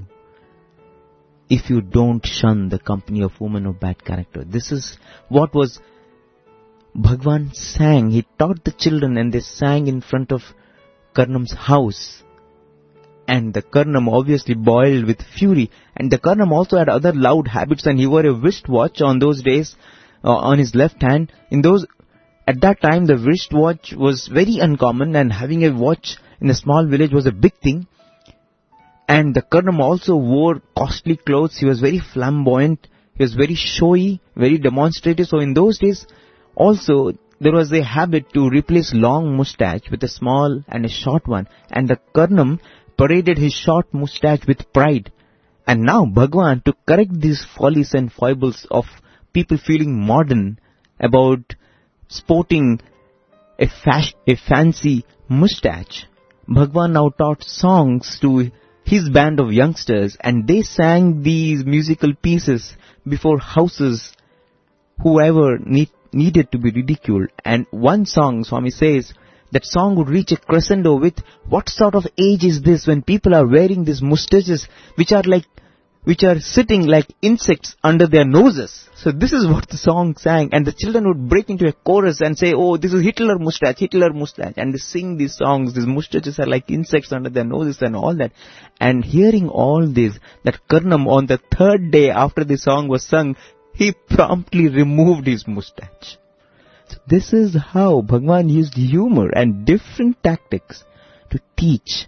if you don't shun the company of women of bad character. This is what was Bhagwan sang. He taught the children and they sang in front of Karnam's house. And the Karnam obviously boiled with fury. And the Karnam also had other loud habits, and he wore a wristwatch on those days uh, on his left hand. In those, at that time the wristwatch was very uncommon, and having a watch in a small village was a big thing. And the Karnam also wore costly clothes. He was very flamboyant. He was very showy, very demonstrative. So in those days also there was a habit to replace long moustache with a small and a short one. And the Karnam paraded his short moustache with pride. And now Bhagwan, to correct these follies and foibles of people feeling modern about sporting a, fas- a fancy moustache, Bhagwan now taught songs to his band of youngsters, and they sang these musical pieces before houses whoever need, needed to be ridiculed. And one song, Swami says, that song would reach a crescendo with, what sort of age is this when people are wearing these moustaches which are like, which are sitting like insects under their noses. So this is what the song sang, and the children would break into a chorus and say, oh, this is Hitler moustache, Hitler moustache, and they sing these songs. These moustaches are like insects under their noses and all that. And hearing all this, that Karnam on the third day after the song was sung, he promptly removed his moustache. So this is how Bhagwan used humor and different tactics to teach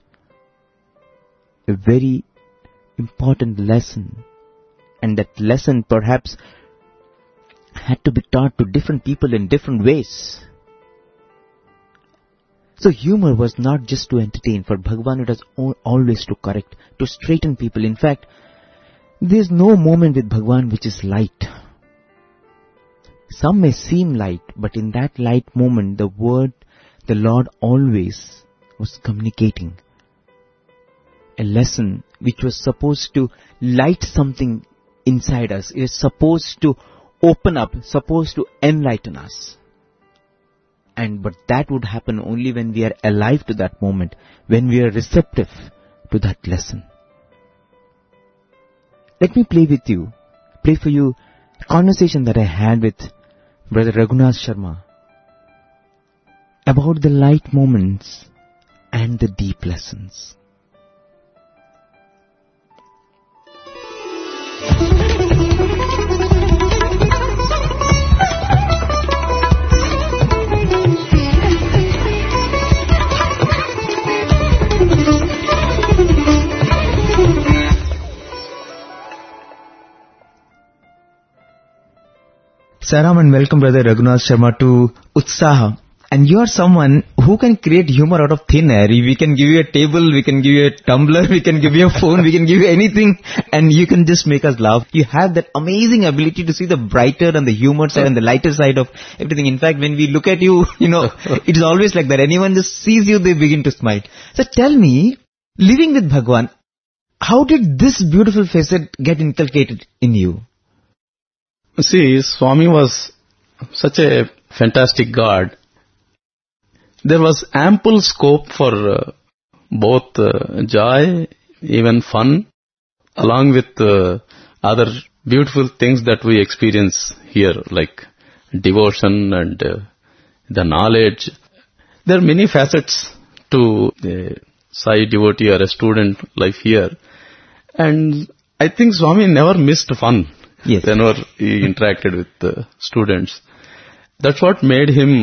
a very important lesson. And that lesson perhaps had to be taught to different people in different ways. So humor was not just to entertain. For Bhagwan it was always to correct, to straighten people. In fact, there is no moment with Bhagwan which is light. Some may seem light, but in that light moment, the word, the Lord always was communicating a lesson which was supposed to light something inside us. It is supposed to open up, supposed to enlighten us. And but that would happen only when we are alive to that moment, when we are receptive to that lesson. Let me play with you, play for you a conversation that I had with Brother Raghunath Sharma about the light moments and the deep lessons. Saram and welcome Brother Raghunath Sharma to Utsaha. And you are someone who can create humor out of thin air. We can give you a table, we can give you a tumbler, we can give you a phone, we can give you anything, and you can just make us laugh. You have that amazing ability to see the brighter and the humor side and the lighter side of everything. In fact, when we look at you, you know, it is always like that. Anyone just sees you, they begin to smile. So tell me, living with Bhagwan, how did this beautiful facet get inculcated in you? See, Swami was such a fantastic God. There was ample scope for uh, both uh, joy, even fun, along with uh, other beautiful things that we experience here, like devotion and uh, the knowledge. There are many facets to a Sai devotee or a student life here. And I think Swami never missed fun. Yes. Whenever he interacted with the students. That's what made him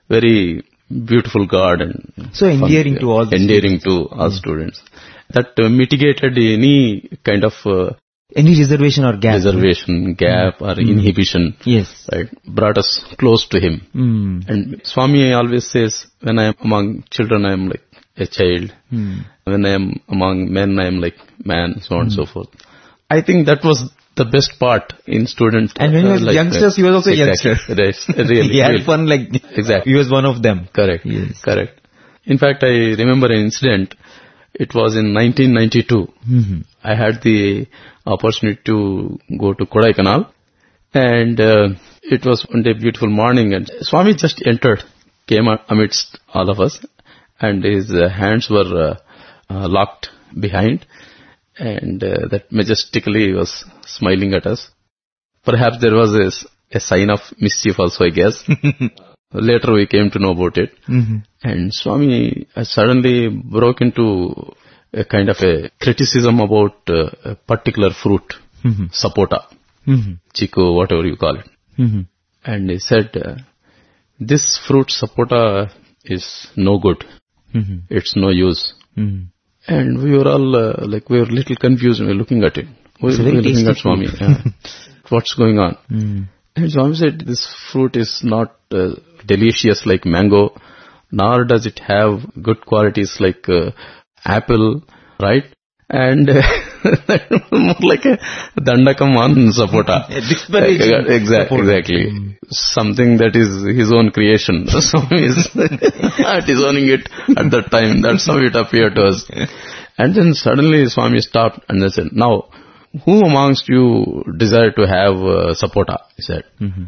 very beautiful God and so endearing fun, to all the endearing students. to all Yeah. students. That uh, mitigated any kind of uh, Any reservation or gap? reservation, gap, or Mm. inhibition. Yes. Right, brought us close to him. Mm. And Swami always says, when I am among children, I am like a child. Mm. When I am among men, I am like man, so on and so forth. I think that was the best part in student. And when he uh, was like, youngsters, uh, he was also a exactly. youngster. Right, really. he had really. fun like Exactly. he was one of them. Correct. Yes. Correct. In fact, I remember an incident. It was in nineteen ninety-two. Mm-hmm. I had the opportunity to go to Kodaikanal, and uh, it was one day beautiful morning, and Swami just entered, came amidst all of us, and his uh, hands were uh, uh, locked behind, and uh, that majestically he was smiling at us. Perhaps there was a, a sign of mischief also, I guess. Later we came to know about it. Mm-hmm. And Swami suddenly broke into a kind of a criticism about uh, a particular fruit, Mm-hmm. sapota, Mm-hmm. chiku, whatever you call it. Mm-hmm. And he said, uh, this fruit sapota is no good. Mm-hmm. It's no use. Mm-hmm. And we were all uh, like, we were a little confused. We were looking at it. We It's a were very looking at tasty Swami. fruit. Yeah. What's going on? Mm. And Swami said, this fruit is not uh, delicious like mango, nor does it have good qualities like uh, apple, right? And uh, more like a dandakam on sapota. Disparaging Exactly, sapota. exactly. Mm. Something that is his own creation. Swami is disowning it at that time. That's how it appeared to us. And then suddenly Swami stopped and they said, now, who amongst you desire to have uh, sapota? He said. Mm-hmm.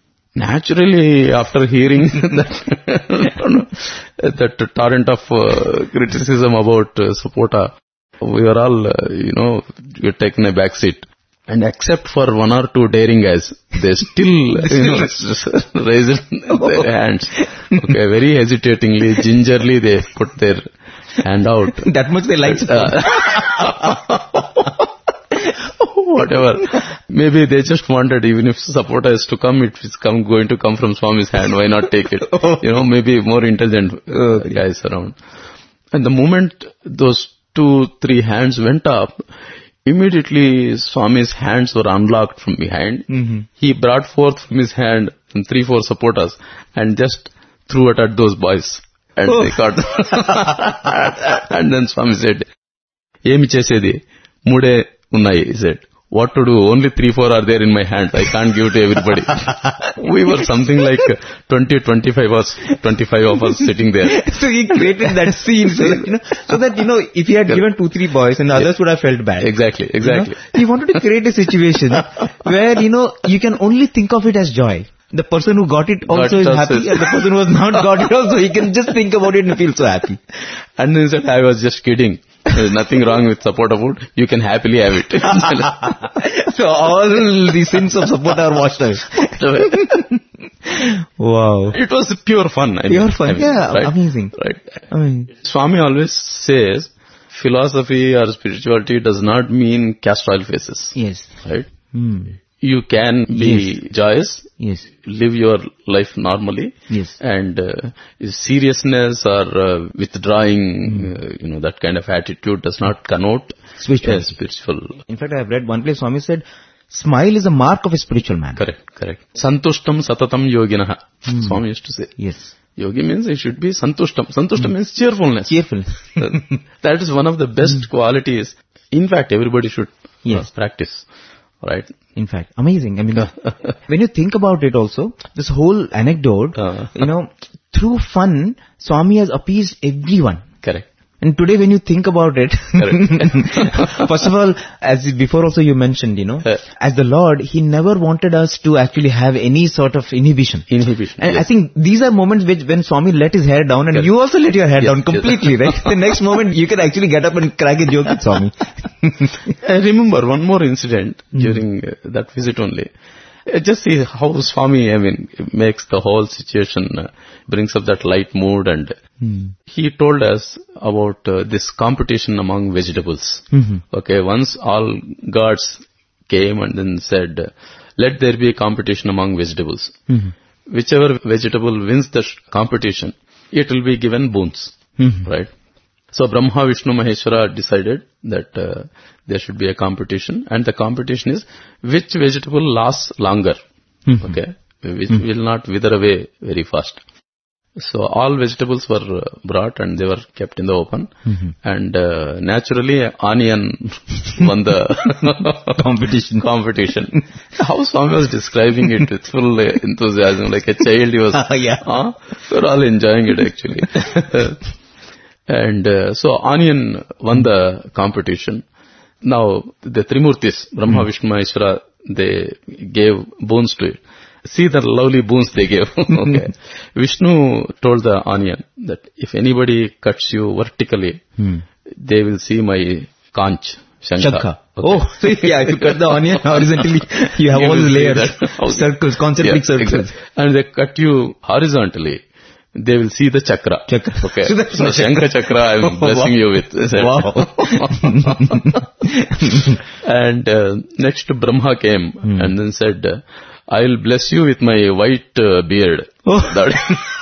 Naturally, after hearing that, I don't know, that torrent of uh, criticism about uh, sapota, we were all, uh, you know, we were taken a back seat. And except for one or two daring guys, they still, you know, raised their hands. Okay, very hesitatingly, gingerly, they put their hand out. That much they liked it. Whatever. Maybe they just wanted, even if sapota is to come, it is come, going to come from Swami's hand, why not take it? You know, maybe more intelligent uh, guys around. And the moment those two, three hands went up, immediately Swami's hands were unlocked from behind. Mm-hmm. He brought forth from his hand some three, four sapotas and just threw it at those boys. And Oh. they got... And then Swami said, Emi chesedi? Mude unnai, he said. What to do? Only three, four are there in my hand. I can't give to everybody. We were something like twenty, twenty-five us, twenty-five of us sitting there. So he created that scene so that, you know, so that, you know, if he had given two, three boys and the others would have felt bad. Exactly, exactly. You know? He wanted to create a situation where, you know, you can only think of it as joy. The person who got it also Got is it also happy, is- and the person who has not got it also, he can just think about it and feel so happy. And then he said, I was just kidding. There's nothing wrong with sapota food. You can happily have it. So all the sins of support are washed away. Wow. It was pure fun. I mean, Pure fun, I mean, yeah, right? amazing. Right. I mean, Swami always says, philosophy or spirituality does not mean cast oil faces. yes. Right? Hmm. You can be joyous, Yes. live your life normally, Yes. and uh, seriousness or uh, withdrawing, uh, you know, that kind of attitude does not connote Spiritual. a spiritual. In fact, I have read one place Swami said, smile is a mark of a spiritual man. Correct, correct. Santushtam satatam yoginaha. Hmm. Swami used to say. Yes. Yogi means it should be santushtam. Santushtam means cheerfulness. Cheerful. That is one of the best qualities. In fact, everybody should Yes. uh, practice. Right? In fact, amazing. I mean, when you think about it also, this whole anecdote, Uh. you know, through fun, Swami has appeased everyone. Correct. And today when you think about it, Correct. first of all, as before also you mentioned, you know, Uh. as the Lord, He never wanted us to actually have any sort of inhibition. Inhibition. And yes. I think these are moments which when Swami let his hair down and Correct. you also let your hair Yes, down yes. completely, right? The next moment you can actually get up and crack a joke with Swami. I remember one more incident during uh, that visit only. Uh, Just see how Swami, I mean, makes the whole situation, uh, brings up that light mood, and Hmm. he told us about uh, this competition among vegetables. Mhm. Okay, once all gods came and then said, uh, let there be a competition among vegetables. Mhm. whichever vegetable wins the sh- competition, it will be given boons, Mhm. right? So Brahma, Vishnu, Maheshwara decided that uh, there should be a competition, and the competition is which vegetable lasts longer, Mhm. okay, which will not wither away very fast. So all vegetables were uh, brought and they were kept in the open, Mhm. and uh, naturally onion won the Competition. competition. How Swami was describing it with full uh, enthusiasm, like a child he was. Yeah. Huh? We were all enjoying it actually. And uh, so onion won the competition. Now the Trimurtis, Brahma, Vishnu, Maheshwara, they gave boons to it. See the lovely boons they gave. Okay. Vishnu told the onion that if anybody cuts you vertically, Hmm. they will see my conch, shankha. Shankha. Oh, yeah, if you cut the onion horizontally, you have You all will the see layers, that. Okay. circles, concentric Yeah, circles. exactly. And they cut you horizontally, they will see the chakra. Chakra. Okay. So that's So what- Shankha chakra I am blessing you with. Wow. And uh, next Brahma came Hmm. and then said, uh, I will bless you with my white uh, beard. Oh. That-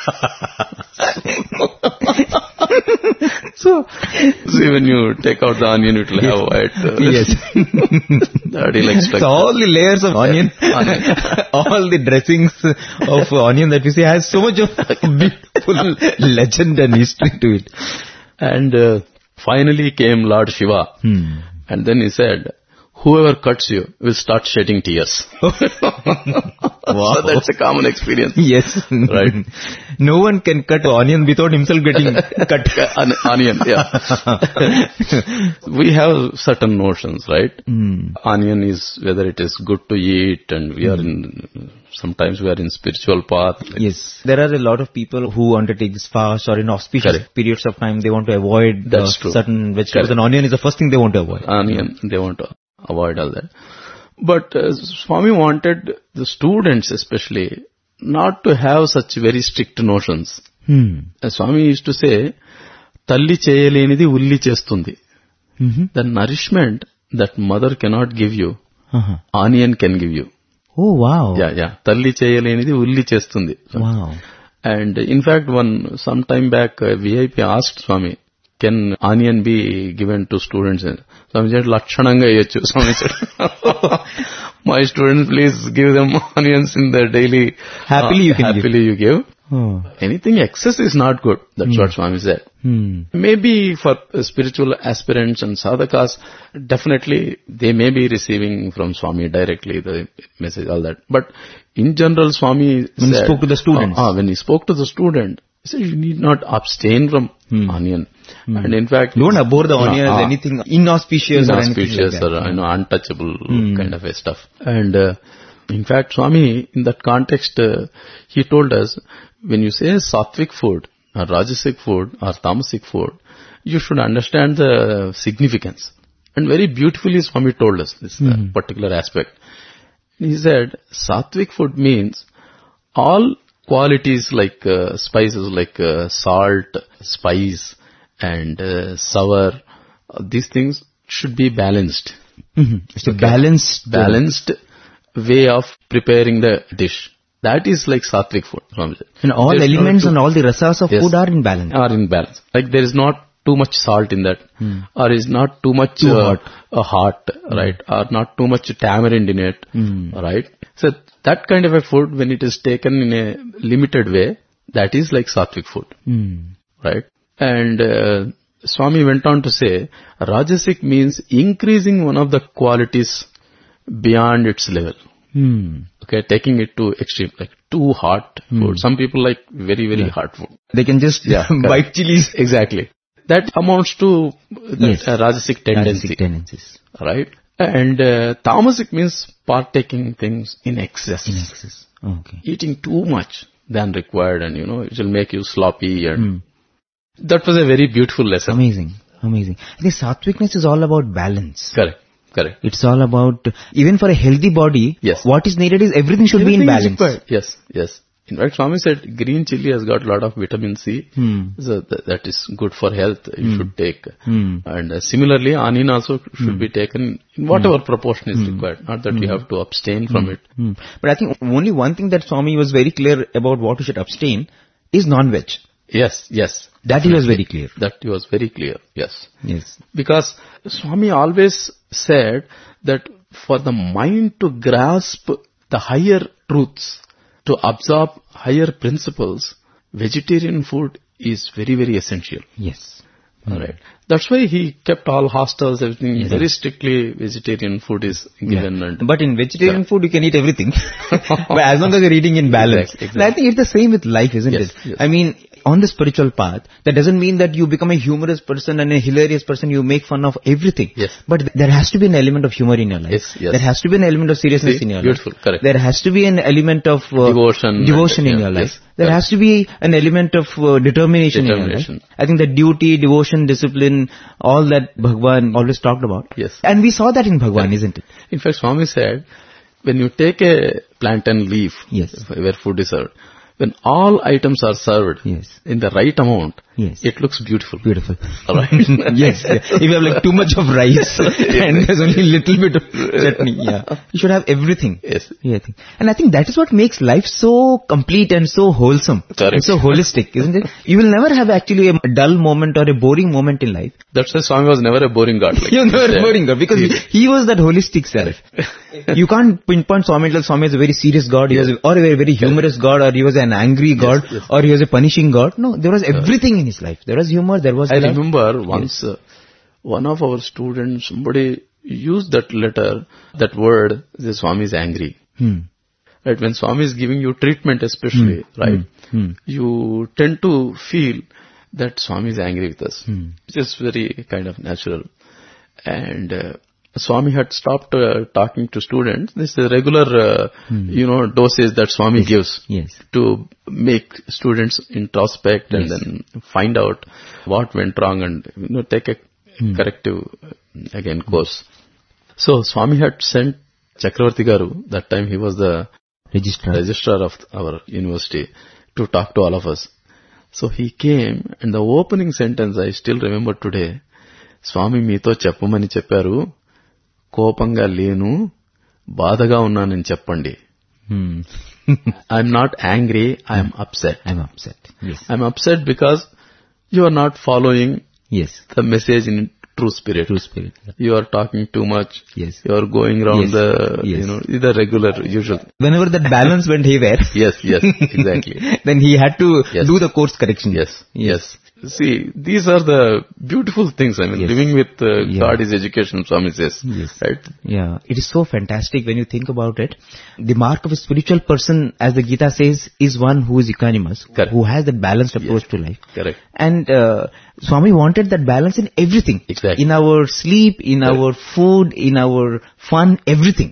so, see when you take out the onion, it will have white. Uh, Yes. That he likes So all the layers of onion, Onion. all the dressings of onion that we see has so much of beautiful legend and history to it. And uh, finally came Lord Shiva. Hmm. And then he said, whoever cuts you will start shedding tears. Wow. So that's a common experience. Yes. Right. No one can cut onion without himself getting cut. An onion, yeah. We have certain notions, right? Hmm. Onion is whether it is good to eat, and we are in, sometimes we are in spiritual path. Like, Yes. There are a lot of people who undertake this fast or in auspicious Correct. periods of time, they want to avoid That's uh, true. certain vegetables. Correct. And onion is the first thing they want to avoid. Onion, they want to avoid all that. But uh, Swami wanted the students especially not to have such very strict notions. Hmm. Uh, Swami used to say, Talli cheyalenidi ulli chestundi. Mm-hmm. The nourishment that mother cannot give you, Uh-huh. onion can give you. Oh, wow. Yeah, yeah. Talli cheyalenidi ulli chestundi. Wow. And in fact, one some time back, uh, V I P asked Swami, can onion be given to students? Swami said, Lakshananga yechu. Swami said, my students, please give them onions in their daily. Happily you can give. Happily you give. Oh. Anything excess is not good. That's Hmm. what Swami said. Hmm. Maybe for uh, spiritual aspirants and sadhakas, definitely they may be receiving from Swami directly the message, all that. But in general, Swami When he said, spoke to the students. Ah, ah, when he spoke to the student, he said you need not abstain from Hmm. onion. And in fact, Don't abhor the onion Ah, as ah. anything inauspicious, or anything inauspicious like that. or you know untouchable Hmm. kind of a stuff. And uh, in fact, Swami, in that context, uh, he told us when you say sattvic food or rajasic food or tamasic food, you should understand the significance. And very beautifully, Swami told us this uh, particular aspect. He said, sattvic food means all qualities like uh, spices like uh, salt, spice, and uh, sour, uh, these things should be balanced. Mhm. It's a balanced, Balanced way of preparing the dish. That is like sattvic food. Swami said. And all There's no elements too- and all the rasas of Yes. food are in balance. are in balance. Like there is not too much salt in that, or is not too much Too uh, hot. uh, hot, right? Or not too much tamarind in it, Hmm. right? So that kind of a food, when it is taken in a limited way, that is like sattvic food, Hmm. right? And uh, Swami went on to say, Rajasic means increasing one of the qualities beyond its level. Hmm. Okay, taking it to extreme, like too hot food. Some people like very, very hot food. They can just Yeah, bite chilies. Exactly. That amounts to that Yes. uh, Rajasic tendency, Rajasic tendencies. right? And uh, Tamasic means partaking things in excess. In excess. Okay. Eating too much than required, and you know, it will make you sloppy. And Hmm. that was a very beautiful lesson. Amazing. Amazing. I think sattvicness is all about balance. Correct. Correct. It's all about, even for a healthy body, Yes. what is needed is everything should be in Everything is balance. required. Yes. Yes. In fact, Swami said green chili has got a lot of vitamin C, Hmm. so th- that is good for health. You should take. Hmm. And uh, similarly, onion also should be taken in whatever proportion is required. Not that you have to abstain from it. Hmm. But I think only one thing that Swami was very clear about what we should abstain is non-veg. Yes, yes. That he was very clear. That he was very clear. Yes. Yes. Because Swami always said that for the mind to grasp the higher truths, to absorb higher principles, vegetarian food is very, very essential. Yes. All right. That's why he kept all hostels, everything very strictly. Vegetarian food is given. Yeah. And But in vegetarian food, you can eat everything. But as long as you're eating in balance. Exactly, And I think it's the same with life, isn't Yes, it? yes. I mean, on the spiritual path, that doesn't mean that you become a humorous person and a hilarious person, you make fun of everything. Yes. But there has to be an element of humor in your life. Yes, yes. There has to be an element of seriousness See, in your beautiful, life. correct. There has to be an element of uh, Devotion. devotion in Yeah, your life. yes, There correct. has to be an element of uh, determination, Determination. in your life. I think the duty, devotion, discipline, all that Bhagwan always talked about. Yes. And we saw that in Bhagwan, isn't it? In fact, Swami said, when you take a plantain leaf, Yes. where food is served, when all items are served Yes. in the right amount, Yes. it looks beautiful. Beautiful. All right. Yes. Yeah. If you have like too much of rice and there's only a little bit of chutney, yeah. You should have everything. Yes. Yeah, I think. And I think that is what makes life so complete and so wholesome. Correct. And so holistic, isn't it? You will never have actually a dull moment or a boring moment in life. That's why Swami was never a boring god. Like You're never Yeah. boring God because he, he was that holistic self. You can't pinpoint Swami till Swami is a very serious God, he was a, or a very, very humorous God, or he was an angry God, yes. or he was a punishing God. No, there was everything in his life. There was humor, there was I love. remember once uh, one of our students, somebody used that letter, that word, the Swami is angry. Hmm. Right? When Swami is giving you treatment especially, right? Hmm. You tend to feel that Swami is angry with us. Hmm. Which is very kind of natural. And uh, Swami had stopped uh, talking to students. This is a regular, uh, you know, dosage that Swami gives Yes. to make students introspect and Yes. then find out what went wrong and, you know, take a corrective, uh, again, course. So Swami had sent Chakravarti Garu, that time he was the Registrar. registrar of our university, to talk to all of us. So he came, and the opening sentence I still remember today, Swami మీతో చెప్పమని చెప్పారు, కోపంగా లేను, బాధగా ఉన్నానని చెప్పండి. Hmm. I'm not angry, I'm upset. I'm upset. Yes. I'm upset because you are not following Yes. the message in true spirit. True spirit. Yeah. You are talking too much. Yes. You are going around Yes. the, Yes. you know, the regular, usual. Whenever that balance went haywire, Yes, yes, exactly. then he had to Yes. do the course correction. Yes, yes. See, these are the beautiful things. I mean, Yes. living with uh, Yeah. God is education, Swami says. Yes. Right? Yeah, it is so fantastic when you think about it. The mark of a spiritual person, as the Gita says, is one who is equanimous, Correct. who has that balanced approach to life. Correct. And uh, Swami wanted that balance in everything. Exactly. In our sleep, in our food, in our fun, everything.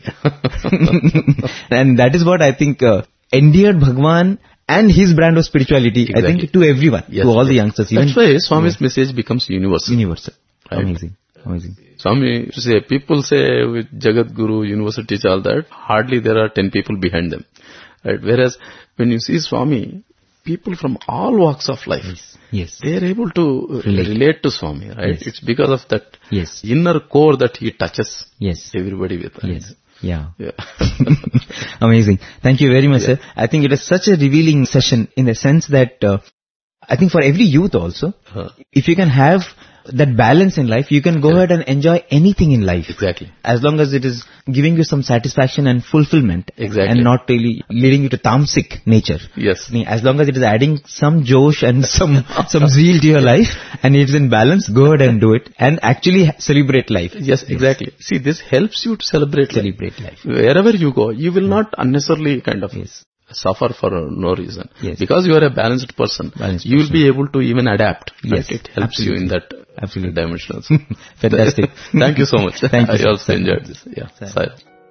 And that is what I think uh, endeared Bhagwan and his brand of spirituality, I Exactly. think, to everyone, Yes, to all the yes. youngsters. Even That's why Swami's message becomes universal. universal. Right. Amazing. Amazing. Swami, to say, people say with Jagat Guru, university, all that, hardly there are ten people behind them. Right? Whereas when you see Swami, people from all walks of life, Yes. they are able to uh, Relate. relate to Swami, right? Yes. It's because of that Yes. inner core that he touches Yes. everybody with. right? Yes. Yeah. Yeah. Amazing. Thank you very much, sir. I think it is such a revealing session in the sense that uh, I think for every youth also, Huh. if you can have that balance in life, you can go ahead and enjoy anything in life. Exactly. As long as it is giving you some satisfaction and fulfillment. Exactly. And not really leading you to tamasic nature. Yes. I mean, as long as it is adding some josh and some some zeal to your life and it is in balance, go ahead and do it and actually celebrate life. Yes, exactly. See, this helps you to celebrate life. Celebrate life. Wherever you go, you will not unnecessarily kind of Yes. suffer for no reason. Yes. Because you are a balanced person, Balanced you will be able to even adapt. Yes, Right? It helps you in that Absolutely. dimension also. Fantastic. Thank you so much. Thank you, I sir. also enjoyed this. Yeah. Sai.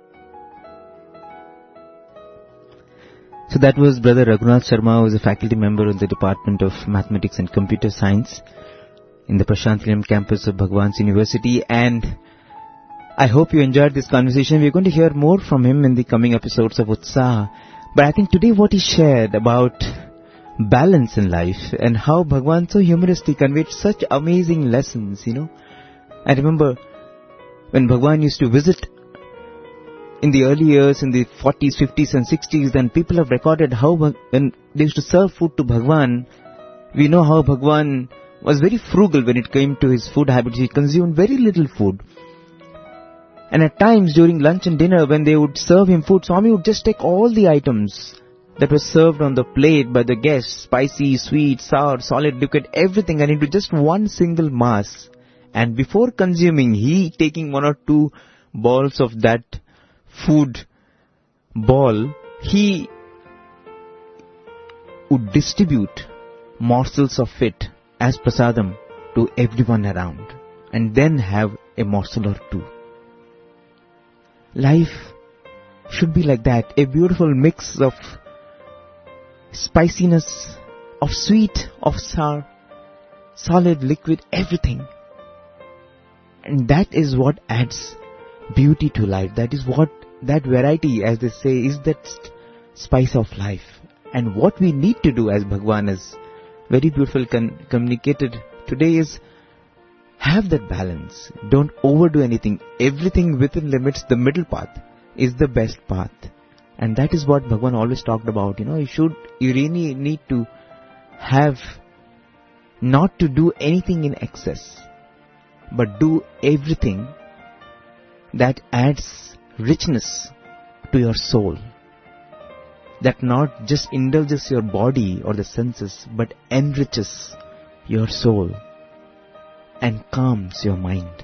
So that was Brother Raghunath Sharma, who is a faculty member in the Department of Mathematics and Computer Science in the Prashant Nilayam campus of Bhagwan's University. And I hope you enjoyed this conversation. We're going to hear more from him in the coming episodes of Utsaha. But I think today what he shared about balance in life and how Bhagwan so humorously conveyed such amazing lessons, you know. I remember when Bhagwan used to visit in the early years, in the forties, fifties and sixties, then people have recorded how when they used to serve food to Bhagwan, we know how Bhagwan was very frugal when it came to his food habits. He consumed very little food. And at times during lunch and dinner, when they would serve him food, Swami would just take all the items that were served on the plate by the guests, spicy, sweet, sour, solid, liquid, everything, and into just one single mass. And before consuming, he taking one or two balls of that food ball, he would distribute morsels of it as prasadam to everyone around, and then have a morsel or two. Life should be like that, a beautiful mix of spiciness, of sweet, of sour, solid, liquid, everything. And that is what adds beauty to life. That is what, that variety, as they say, is that spice of life. And what we need to do, as Bhagwan has very beautiful con- communicated today, is have that balance. Don't overdo anything. Everything within limits. The middle path is the best path. And that is what Bhagwan always talked about. You know, you should, you really need to have, not to do anything in excess, but do everything that adds richness to your soul. That not just indulges your body or the senses, but enriches your soul and calms your mind.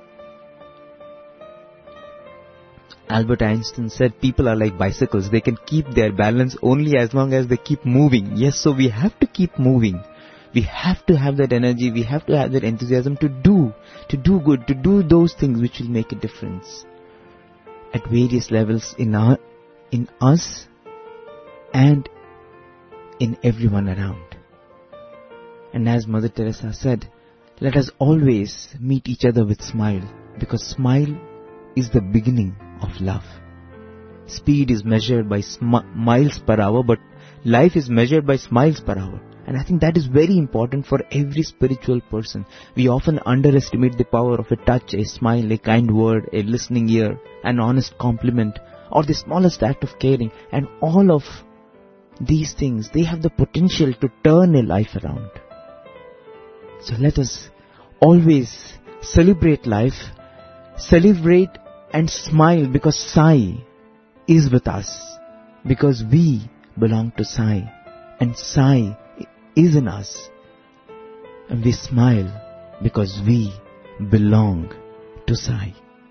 Albert Einstein said people are like bicycles. They can keep their balance only as long as they keep moving. Yes, so we have to keep moving. We have to have that energy. We have to have that enthusiasm to do, to do good, to do those things which will make a difference at various levels in our, in us and in everyone around. And as Mother Teresa said, let us always meet each other with smile, because smile is the beginning of love. Speed is measured by sm- miles per hour, but life is measured by smiles per hour. And I think that is very important for every spiritual person. We often underestimate the power of a touch, a smile, a kind word, a listening ear, an honest compliment, or the smallest act of caring. And all of these things, they have the potential to turn a life around. So let us always celebrate life, celebrate and smile, because Sai is with us, because we belong to Sai, and Sai is in us, and we smile because we belong to Sai.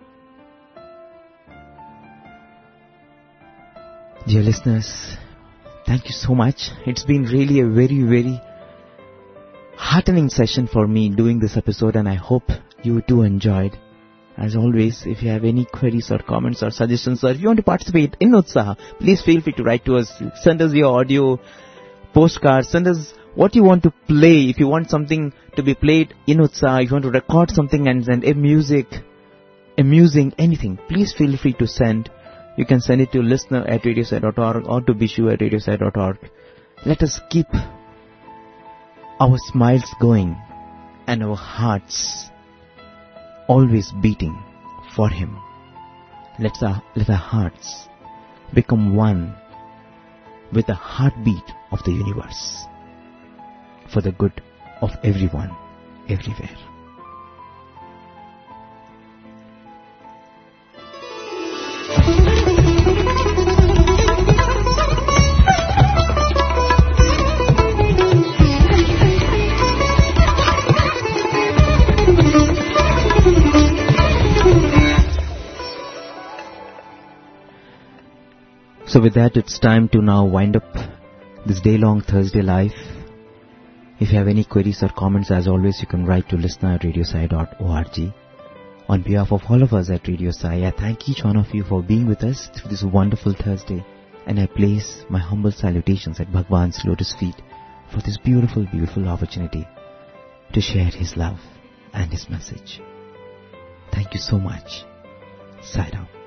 Dear listeners, thank you so much. It's been really a very, very heartening session for me doing this episode, and I hope you too enjoyed. As always, if you have any queries or comments or suggestions, or if you want to participate in Utsaha, please feel free to write to us. Send us your audio postcards. Send us what you want to play. If you want something to be played in Utsaha, if you want to record something and send a music, amusing, anything, please feel free to send. You can send it to listener at radiosai dot org or to bishu at radiosai dot org. Let us keep our smiles going and our hearts always beating for Him. Let our, let our hearts become one with the heartbeat of the universe, for the good of everyone, everywhere. So with that, it's time to now wind up this day-long Thursday life. If you have any queries or comments, as always, you can write to listener at radiosai dot org. On behalf of all of us at Radio Sai, I thank each one of you for being with us through this wonderful Thursday, and I place my humble salutations at Bhagwan's lotus feet for this beautiful, beautiful opportunity to share His love and His message. Thank you so much. Sai Ram.